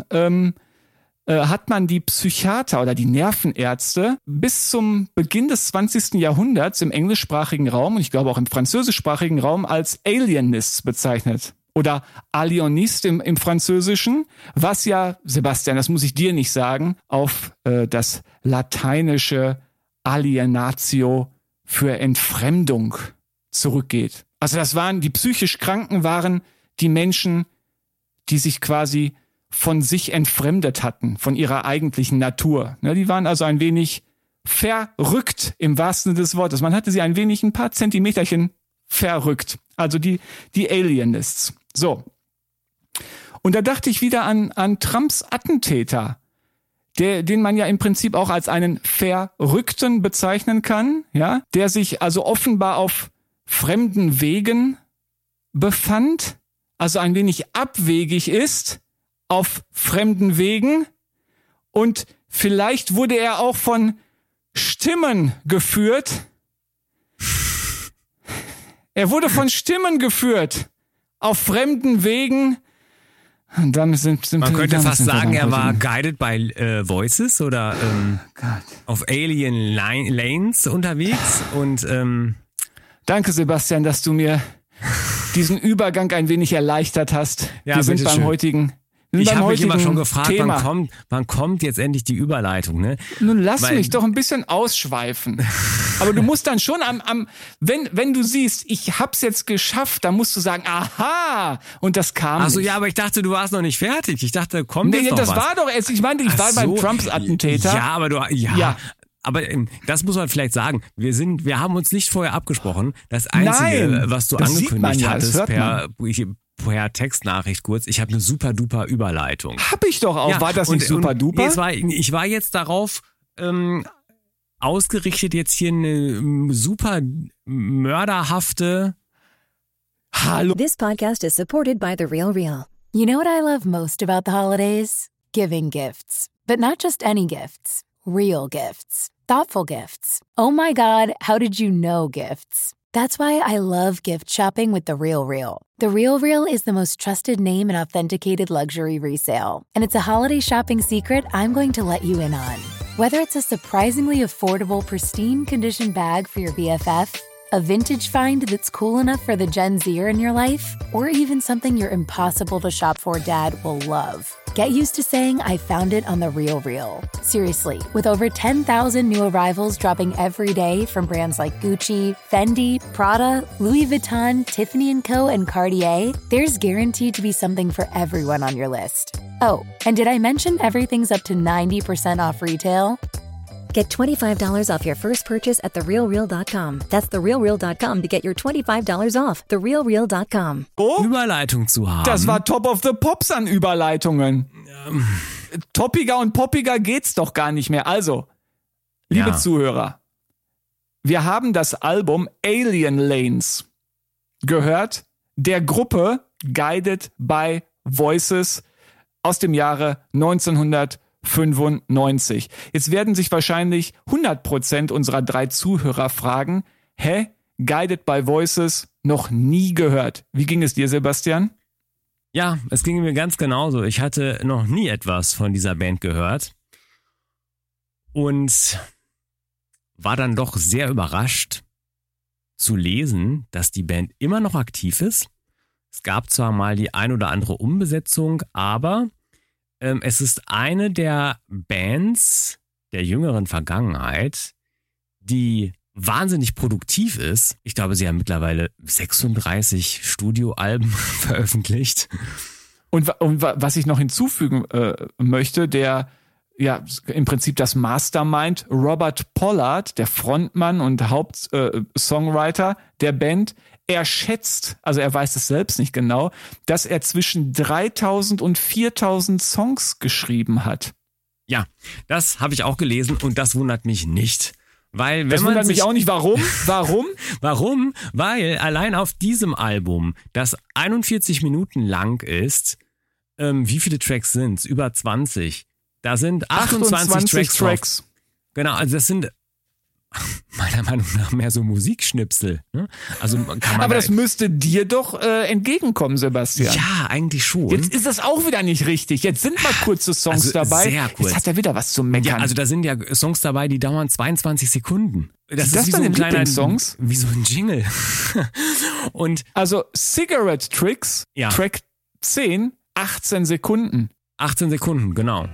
hat man die Psychiater oder die Nervenärzte bis zum Beginn des 20. Jahrhunderts im englischsprachigen Raum und ich glaube auch im französischsprachigen Raum als Alienists bezeichnet. Oder Alienist im Französischen, was ja, Sebastian, das muss ich dir nicht sagen, auf das lateinische Alienatio für Entfremdung zurückgeht. Also die psychisch Kranken waren die Menschen, die sich quasi von sich entfremdet hatten, von ihrer eigentlichen Natur. Ne, die waren also ein wenig verrückt im wahrsten Sinne des Wortes. Man hatte sie ein paar Zentimeterchen verrückt. Also die Alienists. So. Und da dachte ich wieder an Trumps Attentäter, den man ja im Prinzip auch als einen Verrückten bezeichnen kann, ja, der sich also offenbar auf fremden Wegen befand, also ein wenig abwegig ist, auf fremden Wegen, und vielleicht wurde er auch von Stimmen geführt. Er wurde von Stimmen geführt auf fremden Wegen. Und damit Man könnte fast sagen, er war guided by voices oder auf Alien Lanes unterwegs. Und danke, Sebastian, dass du mir diesen Übergang ein wenig erleichtert hast. Ja, wir sind beim heutigen Ich habe mich immer schon gefragt, Thema. wann kommt jetzt endlich die Überleitung, ne? Nun lass mich doch ein bisschen ausschweifen. Aber du musst dann schon wenn du siehst, ich hab's jetzt geschafft, dann musst du sagen, aha, und das kam Ach so, nicht. ja, aber ich dachte, du warst noch nicht fertig. Ich dachte, kommt jetzt noch das was. war doch erst, ich meine, ich war beim Trumps-Attentäter. Ja, aber aber das muss man vielleicht sagen. Wir haben uns nicht vorher abgesprochen. Das Einzige, was du angekündigt hattest per Textnachricht kurz, ich habe eine super duper Überleitung. Hab ich doch auch. Ja, war das nicht super duper? Ich war jetzt darauf ausgerichtet, jetzt hier eine super mörderhafte Hallo. This podcast is supported by The Real Real. You know what I love most about the holidays? Giving gifts. But not just any gifts. Real gifts. Thoughtful gifts. Oh my God, how did you know gifts? That's why I love gift shopping with The Real Real. The Real Real is the most trusted name in authenticated luxury resale. And it's a holiday shopping secret I'm going to let you in on. Whether it's a surprisingly affordable, pristine condition bag for your BFF, a vintage find that's cool enough for the Gen Zer in your life, or even something your impossible to shop for dad will love. Get used to saying I found it on The Real Real. Seriously, with over 10,000 new arrivals dropping every day from brands like Gucci, Fendi, Prada, Louis Vuitton, Tiffany & Co., and Cartier, there's guaranteed to be something for everyone on your list. Oh, and did I mention everything's up to 90% off retail? Get $25 off your first purchase at TheRealReal.com. That's TheRealReal.com to get your $25 off. TheRealReal.com. Überleitung zu haben. Das war Top of the Pops an Überleitungen. Toppiger und poppiger geht's doch gar nicht mehr. Also, liebe Zuhörer, wir haben das Album Alien Lanes gehört, der Gruppe Guided by Voices aus dem Jahre 1995. Jetzt werden sich wahrscheinlich 100% unserer 3 Zuhörer fragen, Guided by Voices, noch nie gehört. Wie ging es dir, Sebastian? Ja, es ging mir ganz genauso. Ich hatte noch nie etwas von dieser Band gehört und war dann doch sehr überrascht zu lesen, dass die Band immer noch aktiv ist. Es gab zwar mal die ein oder andere Umbesetzung, aber es ist eine der Bands der jüngeren Vergangenheit, die wahnsinnig produktiv ist. Ich glaube, sie haben mittlerweile 36 Studioalben veröffentlicht Und was ich noch hinzufügen möchte, der ja im Prinzip das Mastermind Robert Pollard, der Frontmann und Hauptsongwriter der Band, er schätzt, also er weiß es selbst nicht genau, dass er zwischen 3000 und 4000 Songs geschrieben hat. Ja, das habe ich auch gelesen und das wundert mich nicht. Weil, wenn das wundert mich auch nicht. Warum? Warum? Weil allein auf diesem Album, das 41 Minuten lang ist, wie viele Tracks sind's? Über 20. Da sind 28 Tracks. Genau, also das sind meiner Meinung nach mehr so Musikschnipsel. Ne? Also kann man aber das müsste dir doch entgegenkommen, Sebastian. Ja, eigentlich schon. Jetzt ist das auch wieder nicht richtig. Jetzt sind mal kurze Songs dabei. Sehr kurz. Jetzt hat er wieder was zu meckern. Ja, also da sind ja Songs dabei, die dauern 22 Sekunden. Das ist wie so ein kleiner Songs? Wie so ein Jingle. Und also Cigarette Tricks, ja. Track 10, 18 Sekunden. 18 Sekunden, genau.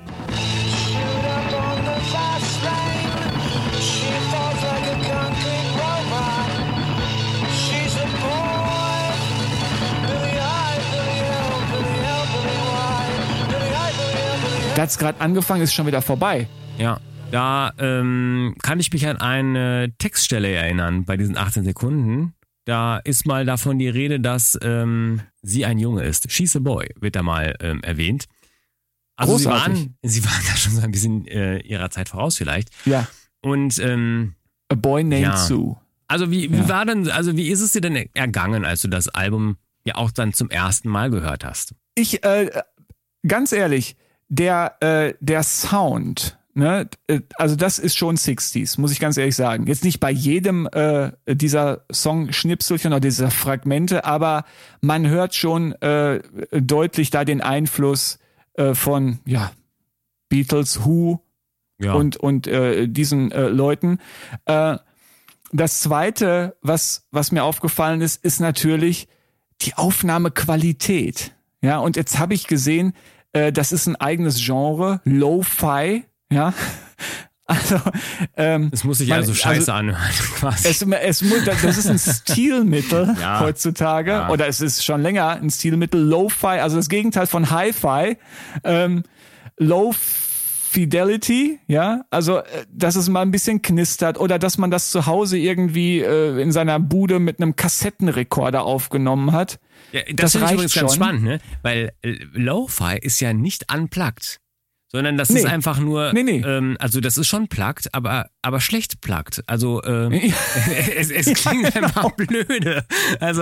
Da hat's gerade angefangen, ist schon wieder vorbei. Ja, da kann ich mich an eine Textstelle erinnern bei diesen 18 Sekunden. Da ist mal davon die Rede, dass sie ein Junge ist. She's a boy, wird da mal erwähnt. Also sie waren da schon so ein bisschen ihrer Zeit voraus vielleicht. Ja. Und A Boy Named Sue. Also wie war denn, also wie ist es dir denn ergangen, als du das Album ja auch dann zum ersten Mal gehört hast? Ich, ganz ehrlich, der Sound, ne, also das ist schon 60s, muss ich ganz ehrlich sagen. Jetzt nicht bei jedem dieser Song-Schnipselchen oder dieser Fragmente, aber man hört schon deutlich da den Einfluss von Beatles, Who und diesen Leuten. Das Zweite, was mir aufgefallen ist natürlich die Aufnahmequalität. Ja, und jetzt habe ich gesehen, das ist ein eigenes Genre, Lo-Fi, ja. Also, es muss sich also scheiße anhören, quasi. Das ist ein Stilmittel heutzutage, oder es ist schon länger ein Stilmittel, Lo-Fi, also das Gegenteil von Hi-Fi, Low Fidelity, ja, also dass es mal ein bisschen knistert oder dass man das zu Hause irgendwie in seiner Bude mit einem Kassettenrekorder aufgenommen hat. Ja, das finde ich übrigens ganz spannend, ne? Weil Lo-Fi ist ja nicht unplugged, sondern das ist einfach nur, also das ist schon plugged, aber schlecht plugged. Also es klingt einfach blöde. Also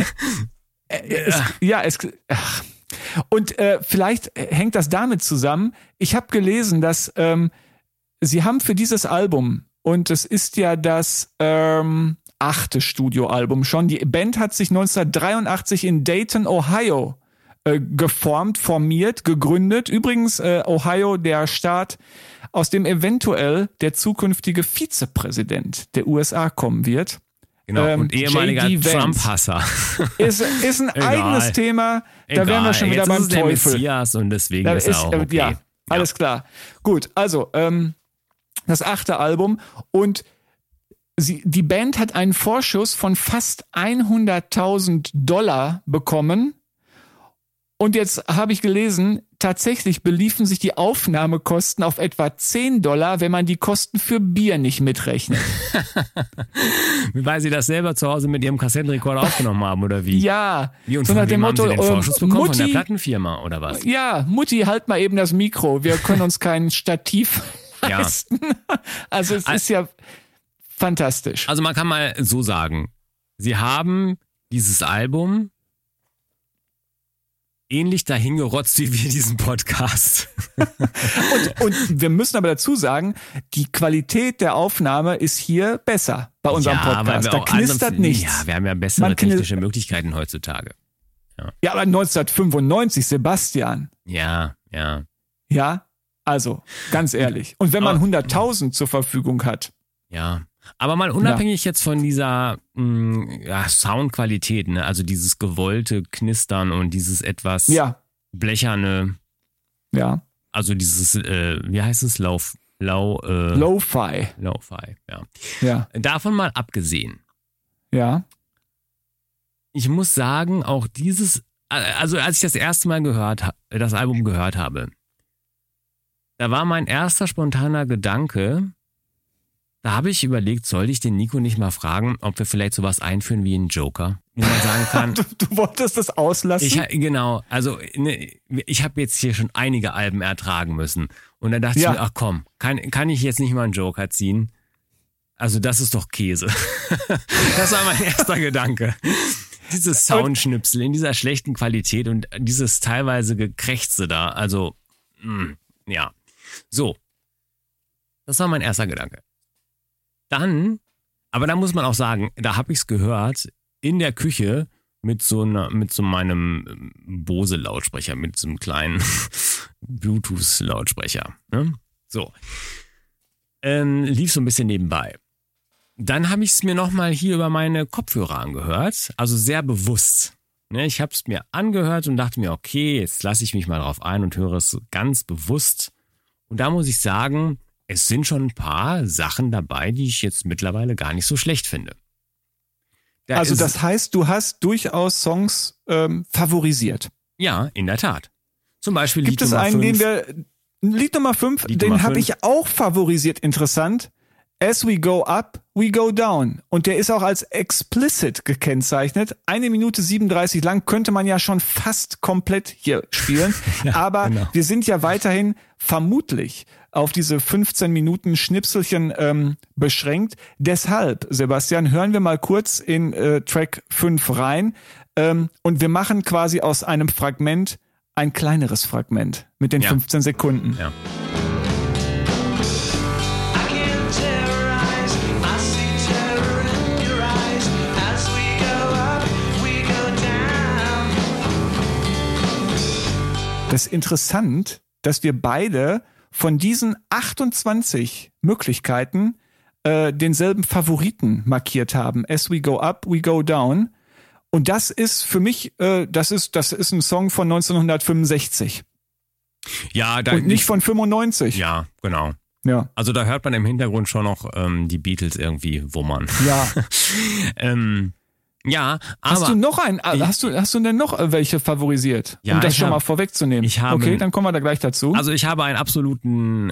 und vielleicht hängt das damit zusammen. Ich habe gelesen, dass sie haben für dieses Album, und es ist ja das 8. Studioalbum schon, die Band hat sich 1983 in Dayton, Ohio formiert, gegründet. Übrigens Ohio, der Staat, aus dem eventuell der zukünftige Vizepräsident der USA kommen wird. Genau, und ehemaliger Trump-Hasser. Ist ein eigenes Thema. Da wären wir schon wieder beim Teufel. Messias und deswegen ist er auch okay. Ja, alles klar. Gut, also das 8. Album und die Band hat einen Vorschuss von fast $100.000 bekommen. Und jetzt habe ich gelesen, tatsächlich beliefen sich die Aufnahmekosten auf etwa $10, wenn man die Kosten für Bier nicht mitrechnet. Weil sie das selber zu Hause mit ihrem Kassettenrekorder aufgenommen haben, oder wie? Ja. Wie, und so nach dem Motto, haben sie den Vorschuss bekommen Mutti, von der Plattenfirma, oder was? Ja, Mutti, halt mal eben das Mikro. Wir können uns kein Stativ leisten. Also es ist ja fantastisch. Also man kann mal so sagen, sie haben dieses Album ähnlich dahingerotzt wie wir diesen Podcast. und wir müssen aber dazu sagen, die Qualität der Aufnahme ist hier besser bei unserem Podcast. Da knistert nichts. Ja, wir haben ja bessere technische Möglichkeiten heutzutage. Ja, aber 1995, Sebastian. Ja. Ja, also, ganz ehrlich. Und wenn man 100.000 zur Verfügung hat. Ja. Aber mal unabhängig jetzt von dieser Soundqualität, ne? Also dieses gewollte Knistern und dieses etwas blecherne. Ja. Also dieses, wie heißt es? Lo-Fi. Lo-Fi, ja. Davon mal abgesehen. Ja. Ich muss sagen, auch dieses also als ich das erste Mal das Album gehört habe, da war mein erster spontaner Gedanke, da habe ich überlegt, sollte ich den Nico nicht mal fragen, ob wir vielleicht sowas einführen wie einen Joker, wo man sagen kann. Du wolltest das auslassen? Genau, also ich habe jetzt hier schon einige Alben ertragen müssen. Und dann dachte ich mir, ach komm, kann ich jetzt nicht mal einen Joker ziehen? Also das ist doch Käse. Das war mein erster Gedanke. Dieses Soundschnipsel in dieser schlechten Qualität und dieses teilweise Gekrächze da, also ja. So, das war mein erster Gedanke. Dann, aber da muss man auch sagen, da habe ich es gehört in der Küche mit so meinem Bose-Lautsprecher, mit so einem kleinen Bluetooth-Lautsprecher. Ne? So, lief so ein bisschen nebenbei. Dann habe ich es mir nochmal hier über meine Kopfhörer angehört, also sehr bewusst. Ne, ich habe es mir angehört und dachte mir, okay, jetzt lasse ich mich mal drauf ein und höre es ganz bewusst. Und da muss ich sagen, es sind schon ein paar Sachen dabei, die ich jetzt mittlerweile gar nicht so schlecht finde. Also das heißt, du hast durchaus Songs favorisiert. Ja, in der Tat. Zum Beispiel Lied Nummer 5. Lied Nummer 5, den habe ich auch favorisiert. Interessant. As we go up, we go down. Und der ist auch als explicit gekennzeichnet. 1 Minute 37 lang, könnte man ja schon fast komplett hier spielen. Ja, aber genau. Wir sind ja weiterhin vermutlich auf diese 15 Minuten Schnipselchen beschränkt. Deshalb, Sebastian, hören wir mal kurz in Track 5 rein. Und wir machen quasi aus einem Fragment ein kleineres Fragment mit den 15 Sekunden. Ja. Das ist interessant, dass wir beide von diesen 28 Möglichkeiten denselben Favoriten markiert haben. As we go up, we go down. Und das ist für mich, das ist ein Song von 1965. Ja, und nicht von 95. Ja, genau. Ja. Also da hört man im Hintergrund schon noch die Beatles irgendwie wummern. Ja. Ja, aber hast du noch hast du denn noch welche favorisiert? Ja, um das schon mal vorwegzunehmen. Okay, dann kommen wir da gleich dazu. Also ich habe einen absoluten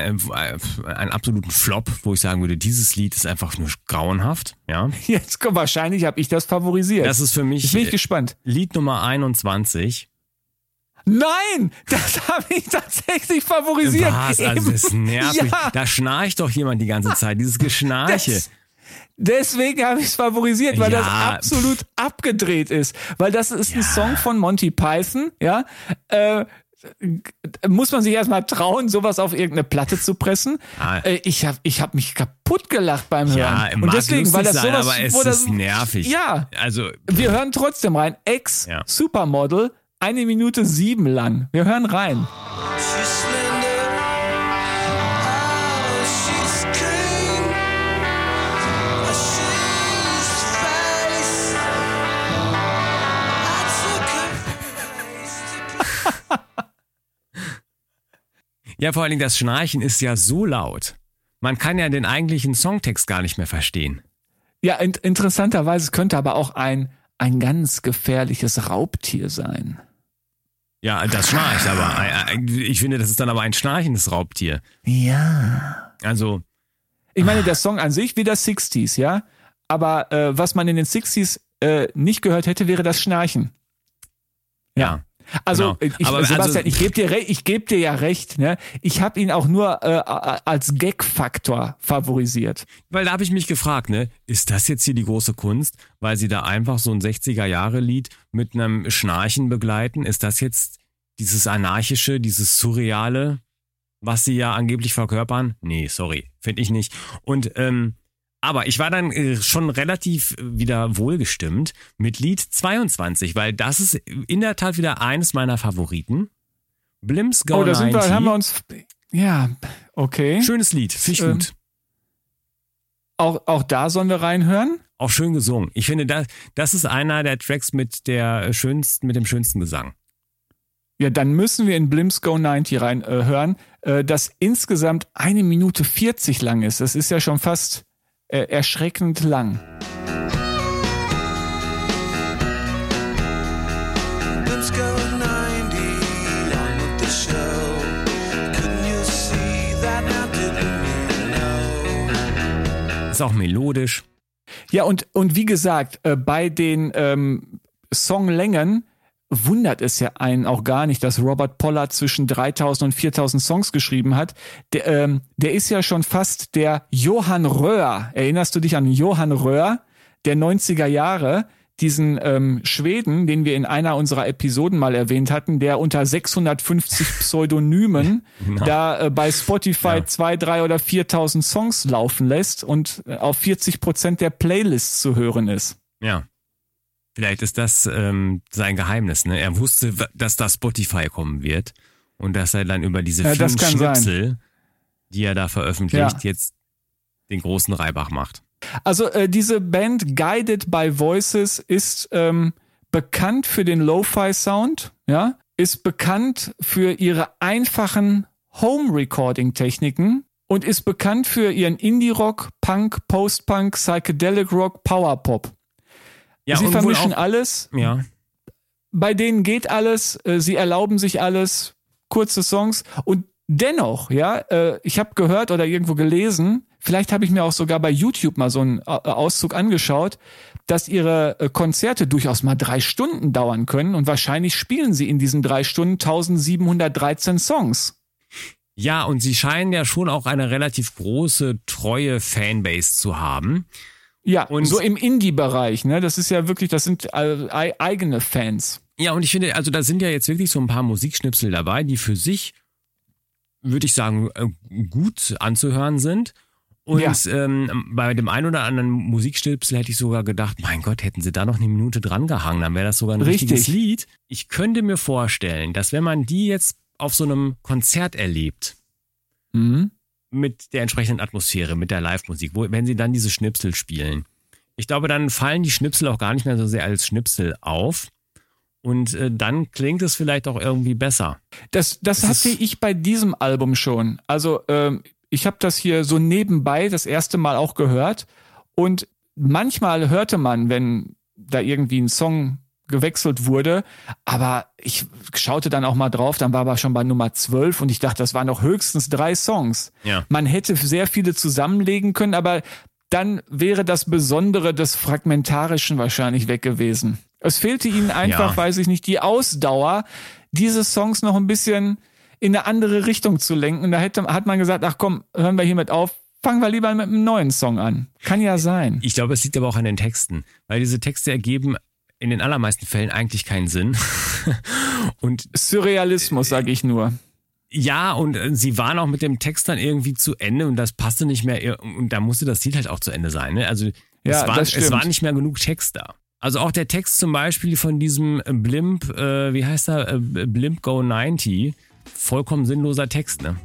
Flop, wo ich sagen würde, dieses Lied ist einfach nur grauenhaft. Ja. Jetzt wahrscheinlich habe ich das favorisiert. Das ist für mich. Jetzt bin ich gespannt. Lied Nummer 21. Nein, das habe ich tatsächlich favorisiert. Was? Also das ist nervig. Ja. Da schnarcht doch jemand die ganze Zeit. Dieses Geschnarche. Deswegen habe ich es favorisiert, weil das absolut abgedreht ist. Weil das ist ein Song von Monty Python, ja. Muss man sich erstmal trauen, sowas auf irgendeine Platte zu pressen. Ich hab mich kaputt gelacht beim Hören. Ja, und deswegen, weil das sowas, aber es ist nervig. Ja, also wir hören trotzdem rein. Supermodel, 1 Minute 7 lang. Wir hören rein. Ja, vor allen Dingen das Schnarchen ist ja so laut. Man kann ja den eigentlichen Songtext gar nicht mehr verstehen. Ja, interessanterweise könnte aber auch ein ganz gefährliches Raubtier sein. Ja, das schnarcht, aber ich finde, das ist dann aber ein schnarchendes Raubtier. Ja. Also. Ich meine, der Song an sich wie das 60s, ja. Aber was man in den 60s nicht gehört hätte, wäre das Schnarchen. Ja. Also, genau. Sebastian, ich geb dir ja recht, ne? Ich habe ihn auch nur als Gag-Faktor favorisiert. Weil da habe ich mich gefragt, ne? Ist das jetzt hier die große Kunst? Weil sie da einfach so ein 60er-Jahre-Lied mit einem Schnarchen begleiten? Ist das jetzt dieses Anarchische, dieses Surreale, was sie ja angeblich verkörpern? Nee, sorry, finde ich nicht. Und aber ich war dann schon relativ wieder wohlgestimmt mit Lied 22, weil das ist in der Tat wieder eines meiner Favoriten. Blimps Go 90. Haben wir uns, ja, okay. Schönes Lied, finde ich gut. Auch da sollen wir reinhören? Auch schön gesungen. Ich finde, das ist einer der Tracks mit dem schönsten Gesang. Ja, dann müssen wir in Blimps Go 90 reinhören, das insgesamt 1 Minute 40 lang ist. Das ist ja schon fast erschreckend lang. The Ist auch melodisch. Ja, und wie gesagt, bei den Songlängen wundert es ja einen auch gar nicht, dass Robert Pollard zwischen 3000 und 4000 Songs geschrieben hat. Der ist ja schon fast der Johann Röhr. Erinnerst du dich an Johann Röhr, der 90er Jahre? Diesen Schweden, den wir in einer unserer Episoden mal erwähnt hatten, der unter 650 Pseudonymen da bei Spotify 2, 3 oder 4.000 Songs laufen lässt und auf 40% der Playlists zu hören ist. Ja. Vielleicht ist das sein Geheimnis. Ne? Er wusste, dass da Spotify kommen wird und dass er dann über diese vielen Schnipsel, die er da veröffentlicht, jetzt den großen Reibach macht. Also diese Band Guided by Voices ist bekannt für den Lo-Fi-Sound, ja, ist bekannt für ihre einfachen Home-Recording-Techniken und ist bekannt für ihren Indie-Rock, Punk, Post-Punk, Psychedelic Rock, Power-Pop. Ja, sie vermischen alles. Ja. Bei denen geht alles. Sie erlauben sich alles. Kurze Songs. Und dennoch, ja, ich habe gehört oder irgendwo gelesen, vielleicht habe ich mir auch sogar bei YouTube mal so einen Auszug angeschaut, dass ihre Konzerte durchaus mal 3 Stunden dauern können und wahrscheinlich spielen sie in diesen 3 Stunden 1713 Songs. Ja, und sie scheinen ja schon auch eine relativ große, treue Fanbase zu haben. Ja, und so im Indie-Bereich, ne? Das ist ja wirklich, das sind eigene Fans. Ja, und ich finde, also da sind ja jetzt wirklich so ein paar Musikschnipsel dabei, die für sich, würde ich sagen, gut anzuhören sind. Und bei dem einen oder anderen Musikschnipsel hätte ich sogar gedacht, mein Gott, hätten sie da noch eine Minute dran gehangen, dann wäre das sogar ein richtiges Lied. Ich könnte mir vorstellen, dass wenn man die jetzt auf so einem Konzert erlebt, mit der entsprechenden Atmosphäre, mit der Live-Musik, wenn sie dann diese Schnipsel spielen. Ich glaube, dann fallen die Schnipsel auch gar nicht mehr so sehr als Schnipsel auf und dann klingt es vielleicht auch irgendwie besser. Das hatte ich bei diesem Album schon. Also ich habe das hier so nebenbei das erste Mal auch gehört und manchmal hörte man, wenn da irgendwie ein Song gewechselt wurde, aber ich schaute dann auch mal drauf, dann war aber schon bei Nummer 12 und ich dachte, das waren noch höchstens 3 Songs. Ja. Man hätte sehr viele zusammenlegen können, aber dann wäre das Besondere des Fragmentarischen wahrscheinlich weg gewesen. Es fehlte ihnen einfach, weiß ich nicht, die Ausdauer, diese Songs noch ein bisschen in eine andere Richtung zu lenken. Da hat man gesagt, ach komm, hören wir hiermit auf, fangen wir lieber mit einem neuen Song an. Kann ja sein. Ich glaube, es liegt aber auch an den Texten, weil diese Texte ergeben in den allermeisten Fällen eigentlich keinen Sinn. Und Surrealismus, sage ich nur. Ja, und sie waren auch mit dem Text dann irgendwie zu Ende und das passte nicht mehr und da musste das Lied halt auch zu Ende sein. Ne? Also es war nicht mehr genug Text da. Also auch der Text zum Beispiel von diesem Blimp, wie heißt er? Blimp Go 90, vollkommen sinnloser Text, ne?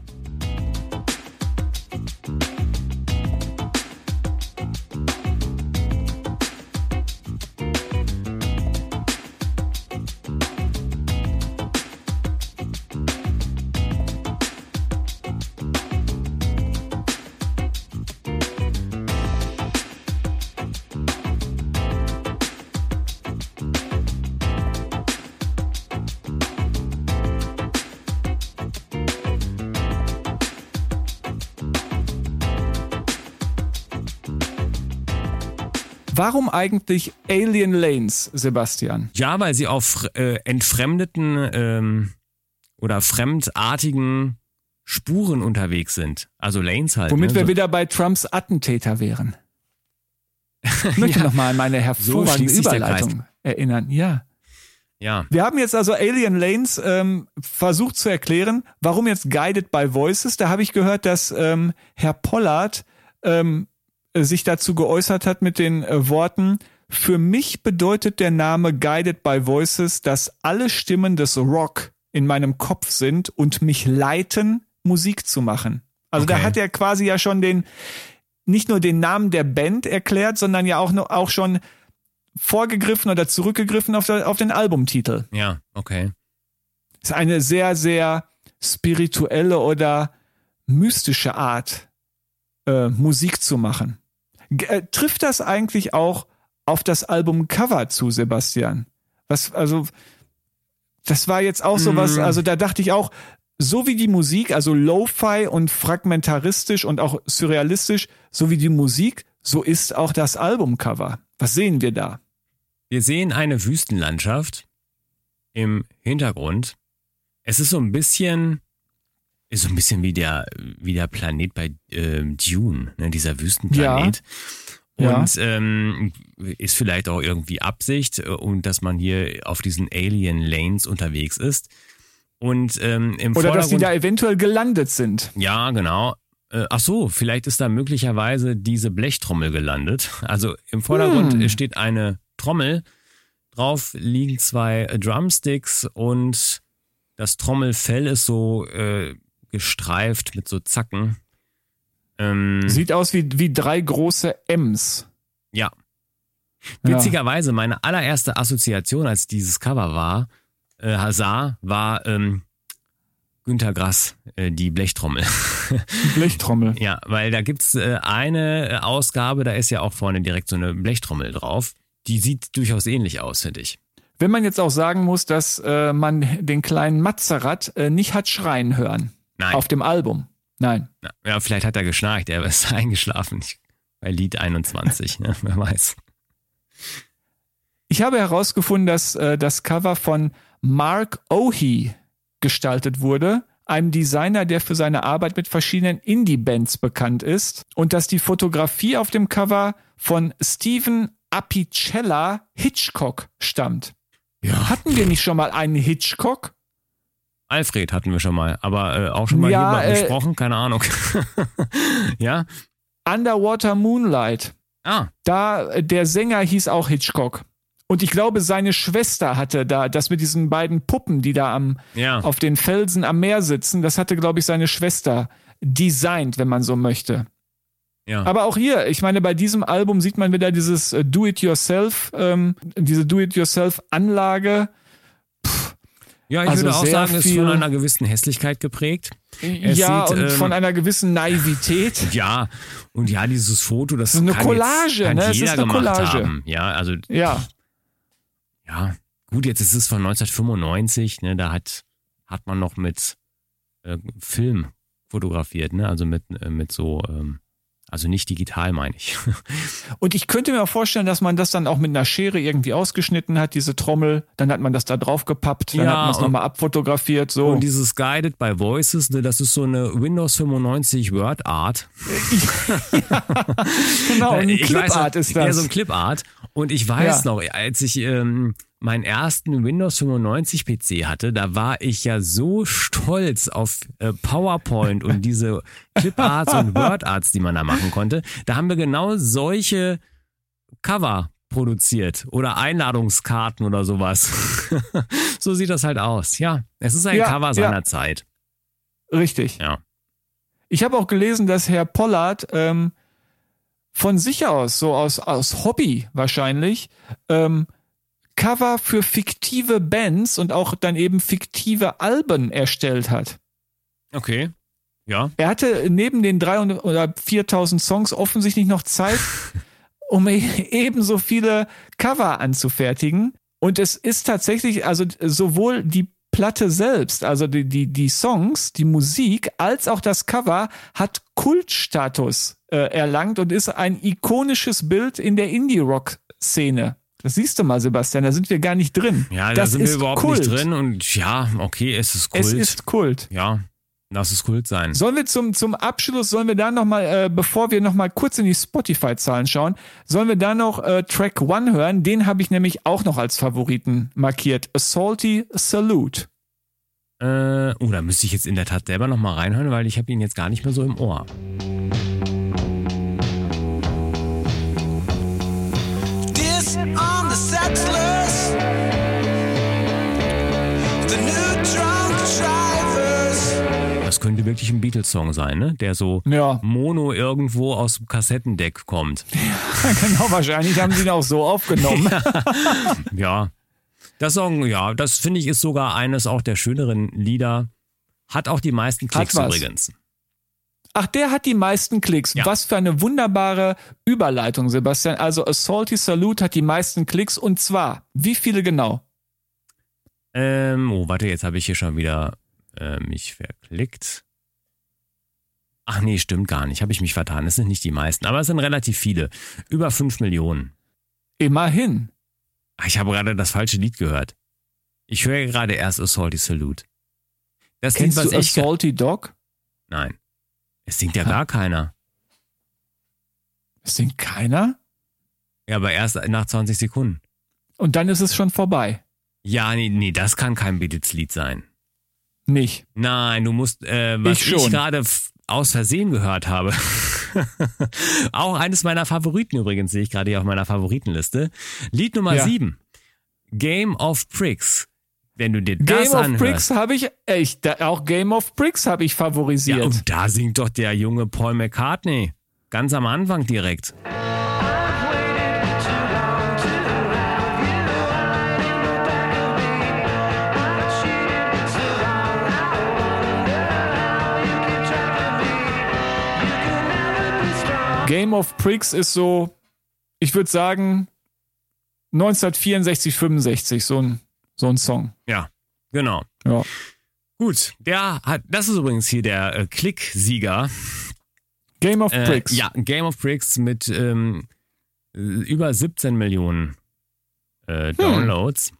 Warum eigentlich Alien Lanes, Sebastian? Ja, weil sie auf entfremdeten oder fremdartigen Spuren unterwegs sind. Also Lanes halt. Womit wir so wieder bei Trumps Attentäter wären. Ich möchte nochmal an meine hervorragende Überleitung erinnern. Ja. Wir haben jetzt also Alien Lanes versucht zu erklären, warum jetzt Guided by Voices. Da habe ich gehört, dass Herr Pollard sich dazu geäußert hat mit den Worten: Für mich bedeutet der Name Guided by Voices, dass alle Stimmen des Rock in meinem Kopf sind und mich leiten, Musik zu machen. Also da hat er quasi ja schon nicht nur den Namen der Band erklärt, sondern ja auch schon vorgegriffen oder zurückgegriffen auf den Albumtitel. Ja, okay. Das ist eine sehr, sehr spirituelle oder mystische Art, Musik zu machen. Trifft das eigentlich auch auf das Albumcover zu, Sebastian? Das war jetzt auch sowas, also da dachte ich auch, so wie die Musik, also Lo-Fi und fragmentaristisch und auch surrealistisch, so wie die Musik, so ist auch das Albumcover. Was sehen wir da? Wir sehen eine Wüstenlandschaft im Hintergrund. Es ist so ein bisschen wie der Planet bei Dune, ne, dieser Wüstenplanet. Ja. Und ist vielleicht auch irgendwie Absicht und dass man hier auf diesen Alien Lanes unterwegs ist. Und im Oder Vordergrund, dass die da eventuell gelandet sind. ja, genau. Ach so, vielleicht ist da möglicherweise diese Blechtrommel gelandet. Also im Vordergrund steht eine Trommel, drauf liegen 2 Drumsticks und das Trommelfell ist so gestreift mit so Zacken. Sieht aus wie 3 große M's. Ja. Witzigerweise, meine allererste Assoziation, als dieses Cover war Günter Grass, die Blechtrommel. Die Blechtrommel. Ja, weil da gibt's eine Ausgabe, da ist ja auch vorne direkt so eine Blechtrommel drauf. Die sieht durchaus ähnlich aus, finde ich. Wenn man jetzt auch sagen muss, dass man den kleinen Mazerat nicht hat schreien hören. Nein. Auf dem Album. Nein. Ja, vielleicht hat er geschnarcht, er ist eingeschlafen. Bei Lied 21, ne? Wer weiß. Ich habe herausgefunden, dass das Cover von Mark Ohi gestaltet wurde, einem Designer, der für seine Arbeit mit verschiedenen Indie-Bands bekannt ist, und dass die Fotografie auf dem Cover von Stephen Apicella Hitchcock stammt. Ja. Hatten wir nicht schon mal einen Hitchcock? Alfred hatten wir schon mal, aber auch schon mal hier mal besprochen, keine Ahnung. Ja? Underwater Moonlight. Da, der Sänger hieß auch Hitchcock. Und ich glaube, seine Schwester hatte da, das mit diesen beiden Puppen, die da auf den Felsen am Meer sitzen, das hatte, glaube ich, seine Schwester designt, wenn man so möchte. Ja. Aber auch hier, ich meine, bei diesem Album sieht man wieder dieses Do-it-yourself, diese Do-it-yourself-Anlage. Ja, ich würde auch sagen, es ist von einer gewissen Hässlichkeit geprägt. Und von einer gewissen Naivität. Ja, und ja, dieses Foto, das ist eine kann Collage, kann ne? jeder Es ist eine gemacht Collage. haben. Ja, also Ja. Ja, gut, jetzt ist es von 1995, ne, da hat man noch mit Film fotografiert, ne, also mit so, also nicht digital, meine ich. Und ich könnte mir auch vorstellen, dass man das dann auch mit einer Schere irgendwie ausgeschnitten hat, diese Trommel, dann hat man das da drauf gepappt, dann hat man es nochmal abfotografiert, so. Und dieses Guided by Voices, ne, das ist so eine Windows 95 Word Art. Genau, ein Clipart ist das. Ja, so ein Clipart. Und ich weiß noch, als ich meinen ersten Windows 95 PC hatte, da war ich ja so stolz auf PowerPoint und diese Cliparts und WordArts, die man da machen konnte. Da haben wir genau solche Cover produziert oder Einladungskarten oder sowas. So sieht das halt aus. Ja, es ist ein Cover seiner Zeit. Richtig. Ja. Ich habe auch gelesen, dass Herr Pollard von sich aus, so aus Hobby wahrscheinlich, Cover für fiktive Bands und auch dann eben fiktive Alben erstellt hat. Okay, ja. Er hatte neben den 300 oder 4.000 Songs offensichtlich noch Zeit, um ebenso viele Cover anzufertigen. Und es ist tatsächlich, also sowohl die Platte selbst, also die Songs, die Musik, als auch das Cover hat Kultstatus erlangt und ist ein ikonisches Bild in der Indie-Rock-Szene. Das siehst du mal, Sebastian, da sind wir gar nicht drin. Ja, da das sind wir überhaupt Kult. nicht drin und ja, okay, es ist Kult. Es ist Kult. Ja, lass es Kult sein. Sollen wir zum Abschluss, da nochmal, bevor wir nochmal kurz in die Spotify-Zahlen schauen, sollen wir da noch Track 1 hören? Den habe ich nämlich auch noch als Favoriten markiert. A Salty Salute. Da müsste ich jetzt in der Tat selber nochmal reinhören, weil ich habe ihn jetzt gar nicht mehr so im Ohr. On the sex list, the new drunk drivers. Das könnte wirklich ein Beatles-Song sein, ne? Der so mono irgendwo aus dem Kassettendeck kommt. Ja, genau, wahrscheinlich haben sie ihn auch so aufgenommen. Ja. Das Song, ja, das finde ich ist sogar eines auch der schöneren Lieder. Hat auch die meisten Klicks übrigens. Ach, der hat die meisten Klicks. Ja. Was für eine wunderbare Überleitung, Sebastian. Also A Salty Salute hat die meisten Klicks und zwar, wie viele genau? Warte, jetzt habe ich hier schon wieder mich verklickt. Ach nee, stimmt gar nicht. Habe ich mich vertan. Es sind nicht die meisten, aber es sind relativ viele. Über 5 Millionen. Immerhin. Ach, ich habe gerade das falsche Lied gehört. Ich höre gerade erst A Salty Salute. Das Kennst Lied, was du A ich... Salty Dog? Nein. Es singt ja gar keiner. Es singt keiner? Ja, aber erst nach 20 Sekunden. Und dann ist es schon vorbei. Ja, nee, das kann kein Beatles-Lied sein. Nicht. Nein, du musst, was Ich ich schon. gerade aus Versehen gehört habe. Auch eines meiner Favoriten übrigens, sehe ich gerade hier auf meiner Favoritenliste. Lied Nummer Ja. 7. Game of Pricks. Wenn du dir das Game of anhörst. Pricks habe ich, auch Game of Pricks habe ich favorisiert. Ja, und da singt doch der junge Paul McCartney. Ganz am Anfang direkt. Game of Pricks ist so, ich würde sagen, 1964, 65, so ein Song. Ja, genau. Ja. Gut, das ist übrigens hier der Klick-Sieger. Game of Pricks. Ja, Game of Pricks mit über 17 Millionen Downloads.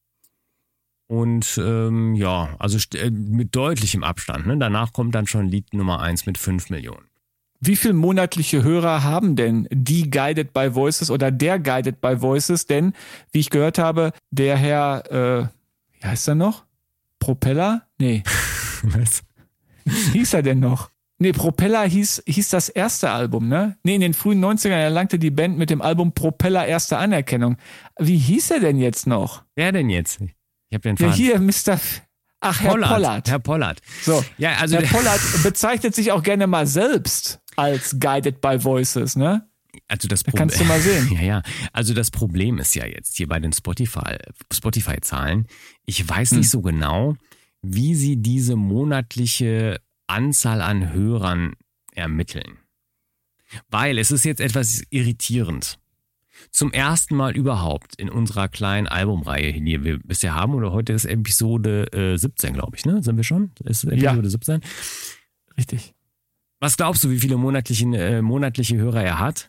Und also mit deutlichem Abstand. Ne? Danach kommt dann schon Lied Nummer 1 mit 5 Millionen. Wie viele monatliche Hörer haben denn die Guided by Voices oder der Guided by Voices? Denn, wie ich gehört habe, der Herr, wie heißt er noch? Propeller? Nee. Was? Wie hieß er denn noch? Nee, Propeller hieß das erste Album, ne? Nee, in den frühen 90ern erlangte die Band mit dem Album Propeller erste Anerkennung. Wie hieß er denn jetzt noch? Wer denn jetzt? Ich habe den Ja, Faden. hier, Herr Pollard. Herr Pollard. So, Ja, also Herr Pollard bezeichnet sich auch gerne mal selbst als Guided by Voices, ne? Also das kannst du mal sehen. Ja. Also das Problem ist ja jetzt hier bei den Spotify-Zahlen. Ich weiß nicht so genau, wie sie diese monatliche Anzahl an Hörern ermitteln. Weil es ist jetzt etwas irritierend. Zum ersten Mal überhaupt in unserer kleinen Albumreihe, die wir bisher haben, oder heute ist Episode 17, glaube ich, ne? Sind wir schon? Ist Episode 17? Richtig. Was glaubst du, wie viele monatliche Hörer er hat?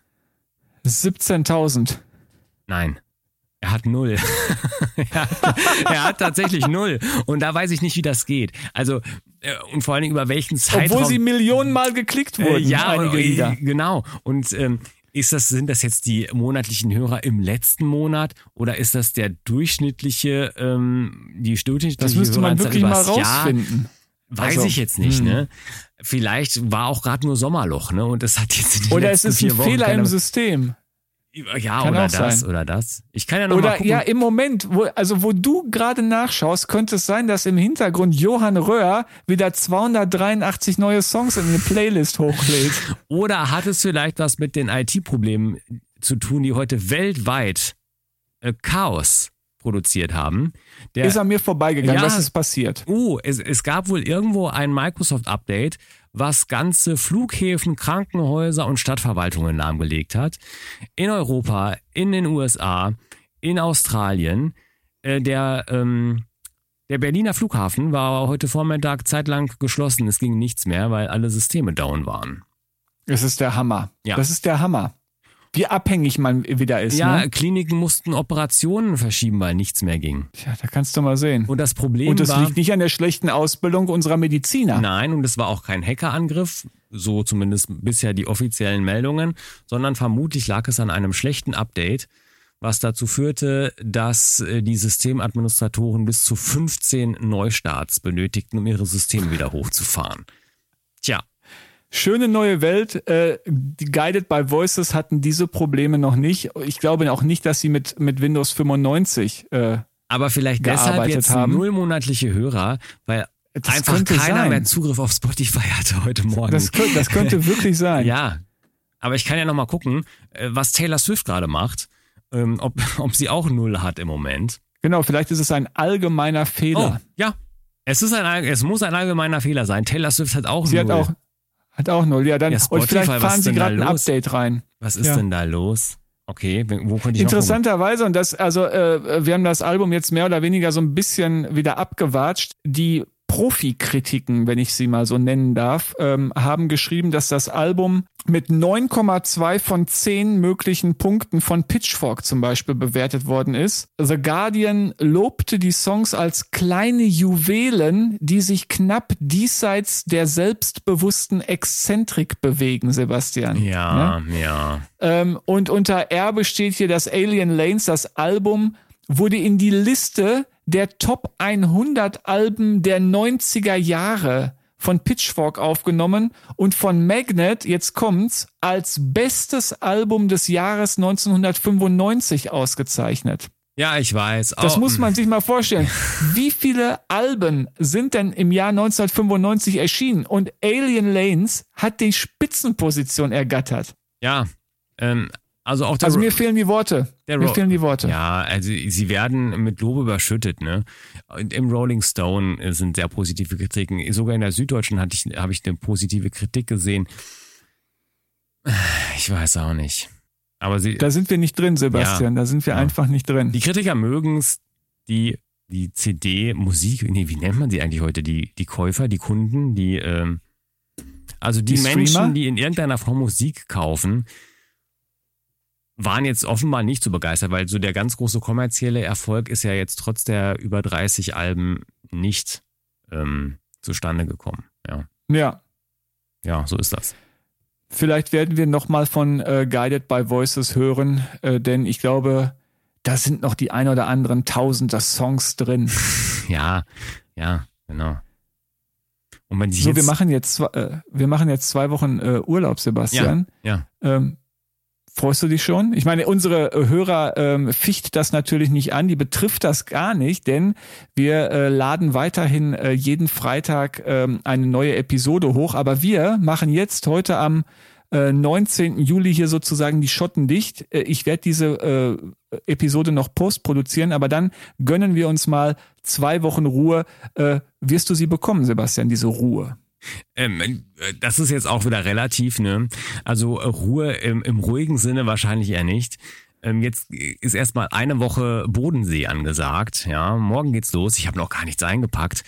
17.000. Nein. Er hat 0. er hat tatsächlich 0. Und da weiß ich nicht, wie das geht. Also, und vor allen Dingen über welchen Zeitraum. Obwohl sie Millionenmal geklickt wurden, einige Lieder. Genau. Und sind das jetzt die monatlichen Hörer im letzten Monat oder ist das die durchschnittliche Das müsste man wirklich mal rausfinden. Weiß ich jetzt nicht, ne? Vielleicht war auch gerade nur Sommerloch, ne? Und das hat jetzt in den Oder es letzten ist ein 4 Wochen Fehler im System. Ja, Kann oder auch das, sein. oder das. Ich kann ja noch mal Oder gucken. ja, im Moment, wo du gerade nachschaust, könnte es sein, dass im Hintergrund Johann Röhr wieder 283 neue Songs in eine Playlist hochlädt. Oder hat es vielleicht was mit den IT-Problemen zu tun, die heute weltweit Chaos produziert haben? Ist an mir vorbeigegangen. Ja. Was ist passiert? Es gab wohl irgendwo ein Microsoft-Update, was ganze Flughäfen, Krankenhäuser und Stadtverwaltungen lahmgelegt hat. In Europa, in den USA, in Australien. Der Berliner Flughafen war heute Vormittag zeitlang geschlossen. Es ging nichts mehr, weil alle Systeme down waren. Das ist der Hammer. Ja. Das ist der Hammer. Wie abhängig man wieder ist. Ja, Ne? Kliniken mussten Operationen verschieben, weil nichts mehr ging. Tja, da kannst du mal sehen. Und das Problem Und das war... liegt nicht an der schlechten Ausbildung unserer Mediziner. Nein, und es war auch kein Hackerangriff, so zumindest bisher die offiziellen Meldungen, sondern vermutlich lag es an einem schlechten Update, was dazu führte, dass die Systemadministratoren bis zu 15 Neustarts benötigten, um ihre Systeme wieder hochzufahren. Tja. Schöne neue Welt. Die Guided by Voices hatten diese Probleme noch nicht. Ich glaube auch nicht, dass sie mit Windows 95 aber vielleicht deshalb gearbeitet jetzt haben. 0 monatliche Hörer, weil Das einfach könnte keiner sein. mehr Zugriff auf Spotify hatte heute Morgen. Das könnte wirklich sein. Ja, aber ich kann ja noch mal gucken, was Taylor Swift gerade macht, ob sie auch 0 hat im Moment. Genau, vielleicht ist es ein allgemeiner Fehler. Oh, ja. Es muss ein allgemeiner Fehler sein. Taylor Swift hat auch 0. Sie hat auch 0. Ja, dann Ja, Spotify, und vielleicht was fahren ist sie denn da gerade ein los? Update rein. Was ist Ja. denn da los? Okay, wo könnte ich Interessanterweise, und wir haben das Album jetzt mehr oder weniger so ein bisschen wieder abgewatscht, die Profikritiken, wenn ich sie mal so nennen darf, haben geschrieben, dass das Album mit 9,2 von 10 möglichen Punkten von Pitchfork zum Beispiel bewertet worden ist. The Guardian lobte die Songs als kleine Juwelen, die sich knapp diesseits der selbstbewussten Exzentrik bewegen, Sebastian. Ja. Und unter Erbe steht hier, dass Alien Lanes, das Album, wurde in die Liste der Top 100 Alben der 90er Jahre von Pitchfork aufgenommen und von Magnet, jetzt kommt's, als bestes Album des Jahres 1995 ausgezeichnet. Ja, ich weiß. Das muss man sich mal vorstellen. Wie viele Alben sind denn im Jahr 1995 erschienen? Und Alien Lanes hat die Spitzenposition ergattert. Ja, also mir fehlen die Worte. Ja, also sie werden mit Lob überschüttet, ne? Im Rolling Stone sind sehr positive Kritiken. Sogar in der Süddeutschen habe ich eine positive Kritik gesehen. Ich weiß auch nicht. Aber da sind wir nicht drin, Sebastian. Da sind wir einfach nicht drin. Die Kritiker mögen es, die CD-Musik, wie nennt man sie eigentlich heute? Die Käufer, die Kunden, die Menschen, Streamer? die in irgendeiner Form Musik kaufen, waren jetzt offenbar nicht so begeistert, weil so der ganz große kommerzielle Erfolg ist ja jetzt trotz der über 30 Alben nicht zustande gekommen. Ja, so ist das. Vielleicht werden wir nochmal von Guided by Voices hören, denn ich glaube, da sind noch die ein oder anderen Tausender Songs drin. Ja, genau. Und wenn wir machen jetzt 2 Wochen Urlaub, Sebastian. Ja. Freust du dich schon? Ich meine, unsere Hörer ficht das natürlich nicht an, die betrifft das gar nicht, denn wir laden weiterhin jeden Freitag eine neue Episode hoch, aber wir machen jetzt heute am 19. Juli hier sozusagen die Schotten dicht. Ich werde diese Episode noch postproduzieren, aber dann gönnen wir uns mal 2 Wochen Ruhe. Wirst du sie bekommen, Sebastian, diese Ruhe? Das ist jetzt auch wieder relativ, ne? Also Ruhe im ruhigen Sinne wahrscheinlich eher nicht. Jetzt ist erstmal eine Woche Bodensee angesagt. Ja, morgen geht's los. Ich habe noch gar nichts eingepackt.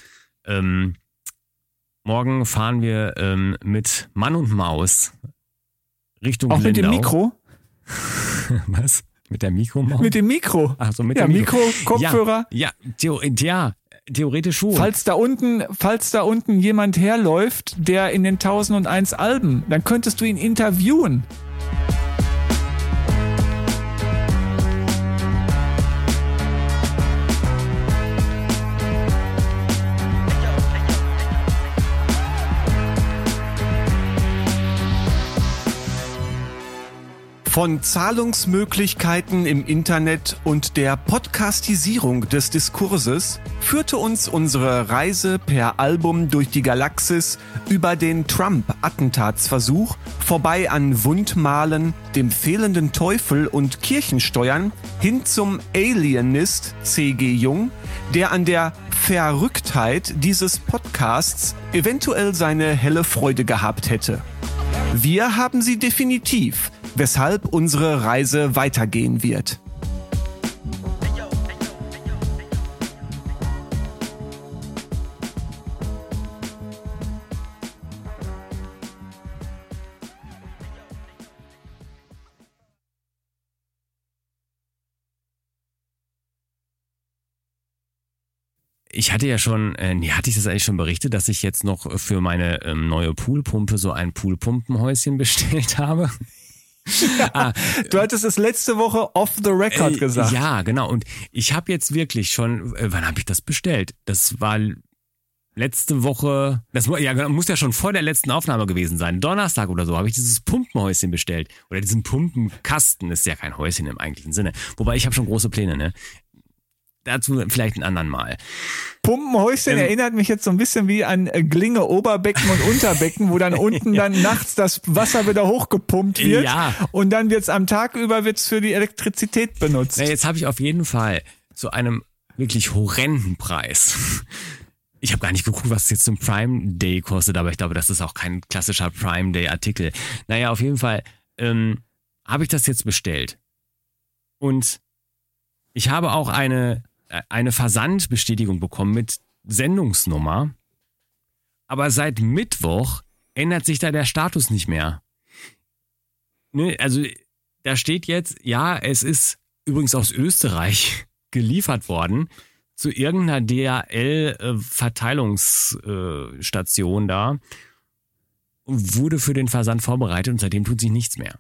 Morgen fahren wir mit Mann und Maus Richtung auch Lindau. Mit dem Mikro? Was? Mit der Mikromaus? Mit dem Mikro. Ach so, mit dem Mikro. Kopfhörer. Ja, theoretisch schon. Falls da unten jemand herläuft, der in den 1001 Alben, dann könntest du ihn interviewen. Von Zahlungsmöglichkeiten im Internet und der Podcastisierung des Diskurses führte uns unsere Reise per Album durch die Galaxis über den Trump-Attentatsversuch, vorbei an Wundmalen, dem fehlenden Teufel und Kirchensteuern, hin zum Alienist C.G. Jung, der an der Verrücktheit dieses Podcasts eventuell seine helle Freude gehabt hätte. Wir haben sie definitiv, weshalb unsere Reise weitergehen wird. Ich hatte ja schon, hatte ich das eigentlich schon berichtet, dass ich jetzt noch für meine neue Poolpumpe so ein Poolpumpenhäuschen bestellt habe? Du hattest es letzte Woche off the record gesagt. Ja, genau. Und ich habe jetzt wirklich schon, wann habe ich das bestellt? Das war letzte Woche, muss ja schon vor der letzten Aufnahme gewesen sein. Donnerstag oder so habe ich dieses Pumpenhäuschen bestellt. Oder diesen Pumpenkasten, ist ja kein Häuschen im eigentlichen Sinne. Wobei ich habe schon große Pläne, ne? Dazu vielleicht ein anderen Mal. Pumpenhäuschen erinnert mich jetzt so ein bisschen wie an Glinge, Oberbecken und Unterbecken, wo dann unten dann nachts das Wasser wieder hochgepumpt wird. Ja. Und dann wird's am Tag über für die Elektrizität benutzt. Na, jetzt habe ich auf jeden Fall zu einem wirklich horrenden Preis. Ich habe gar nicht geguckt, was es jetzt zum Prime Day kostet, aber ich glaube, das ist auch kein klassischer Prime Day Artikel. Naja, auf jeden Fall habe ich das jetzt bestellt. Und ich habe auch eine Versandbestätigung bekommen mit Sendungsnummer. Aber seit Mittwoch ändert sich da der Status nicht mehr. Ne, also da steht jetzt, ja, es ist übrigens aus Österreich geliefert worden zu irgendeiner DHL-Verteilungsstation da und wurde für den Versand vorbereitet und seitdem tut sich nichts mehr.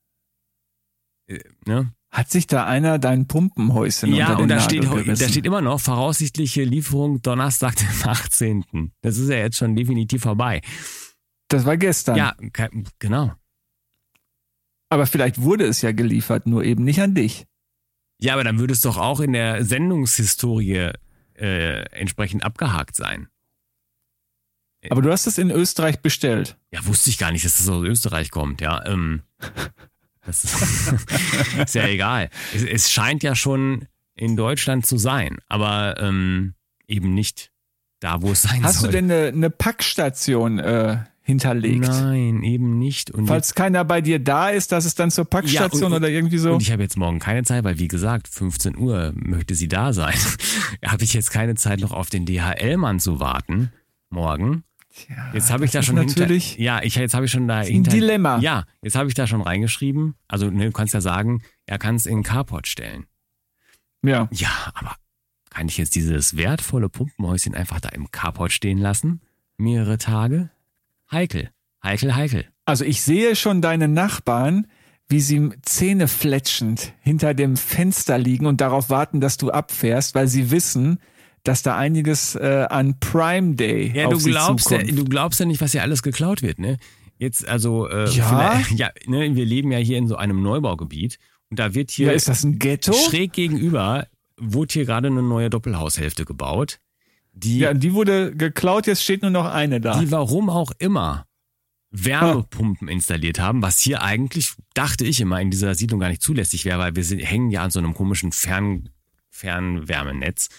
Ne? Hat sich da einer dein Pumpenhäuschen Ja, unter den und da Nagel steht, gerissen? da steht immer noch voraussichtliche Lieferung Donnerstag, den 18. Das ist ja jetzt schon definitiv vorbei. Das war gestern. Ja, genau. Aber vielleicht wurde es ja geliefert, nur eben nicht an dich. Ja, aber dann würde es doch auch in der Sendungshistorie entsprechend abgehakt sein. Aber du hast es in Österreich bestellt. Ja, wusste ich gar nicht, dass das aus Österreich kommt, ja. Das ist ja egal. Es scheint ja schon in Deutschland zu sein, aber eben nicht da, wo es sein soll. Hast du denn eine Packstation hinterlegt? Nein, eben nicht. Und Falls keiner bei dir da ist, dass es dann zur Packstation und, oder irgendwie so? Und ich habe jetzt morgen keine Zeit, weil wie gesagt, 15 Uhr möchte sie da sein. Habe ich jetzt keine Zeit, noch auf den DHL-Mann zu warten, morgen. Tja, Jetzt habe ich da das schon ist natürlich jetzt habe ich schon da ein Dilemma. Ja, jetzt habe ich da schon reingeschrieben. Also ne, du kannst ja sagen, er kann es in den Carport stellen. Ja. Ja, aber kann ich jetzt dieses wertvolle Pumpenhäuschen einfach da im Carport stehen lassen? Mehrere Tage? Heikel. Also ich sehe schon deine Nachbarn, wie sie zähnefletschend hinter dem Fenster liegen und darauf warten, dass du abfährst, weil sie wissen, dass da einiges an Prime Day Ja, auf du sie glaubst zukommt. ja nicht, was hier alles geklaut wird, ne? Jetzt, also, Ja? ne, wir leben ja hier in so einem Neubaugebiet und da wird hier Ja, ist das ein Ghetto? schräg gegenüber, wurde hier gerade eine neue Doppelhaushälfte gebaut. Die wurde geklaut, jetzt steht nur noch eine da. Die warum auch immer Wärmepumpen installiert haben, was hier eigentlich, dachte ich immer, in dieser Siedlung gar nicht zulässig wäre, weil wir hängen ja an so einem komischen Fernwärmenetz.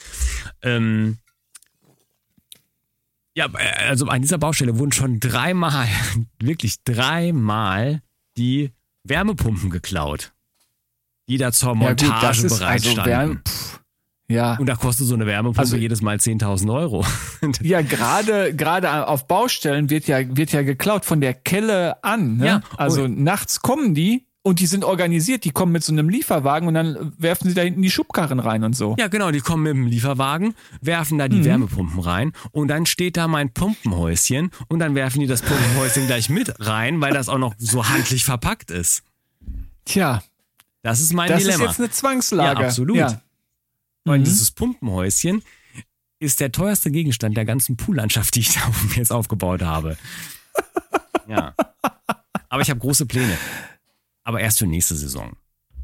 Ja, also an dieser Baustelle wurden schon wirklich dreimal die Wärmepumpen geklaut, die da zur Montage bereitstanden. Ja. Und da kostet so eine Wärmepumpe jedes Mal 10.000 Euro. Ja, gerade auf Baustellen wird ja geklaut von der Kelle an. Ne? Ja, also nachts kommen die und die sind organisiert. Die kommen mit so einem Lieferwagen und dann werfen sie da hinten die Schubkarren rein und so. Ja, genau, die kommen mit dem Lieferwagen, werfen da die Wärmepumpen rein und dann steht da mein Pumpenhäuschen und dann werfen die das Pumpenhäuschen gleich mit rein, weil das auch noch so handlich verpackt ist. Tja, Das ist mein das Dilemma. ist jetzt eine Zwangslage. Ja, absolut. Ja. Und dieses Pumpenhäuschen ist der teuerste Gegenstand der ganzen Poollandschaft, die ich da jetzt aufgebaut habe. Ja. Aber ich habe große Pläne. Aber erst für nächste Saison.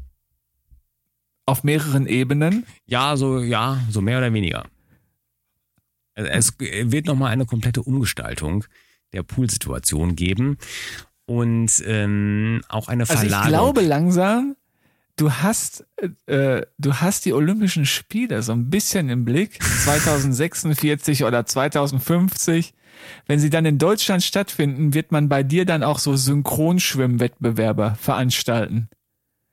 Auf mehreren Ebenen. Ja, so mehr oder weniger. Es wird nochmal eine komplette Umgestaltung der Poolsituation geben. Und auch eine Verlagerung. Also ich glaube langsam, du hast die Olympischen Spiele so ein bisschen im Blick, 2046 oder 2050. Wenn sie dann in Deutschland stattfinden, wird man bei dir dann auch so Synchronschwimmwettbewerbe veranstalten.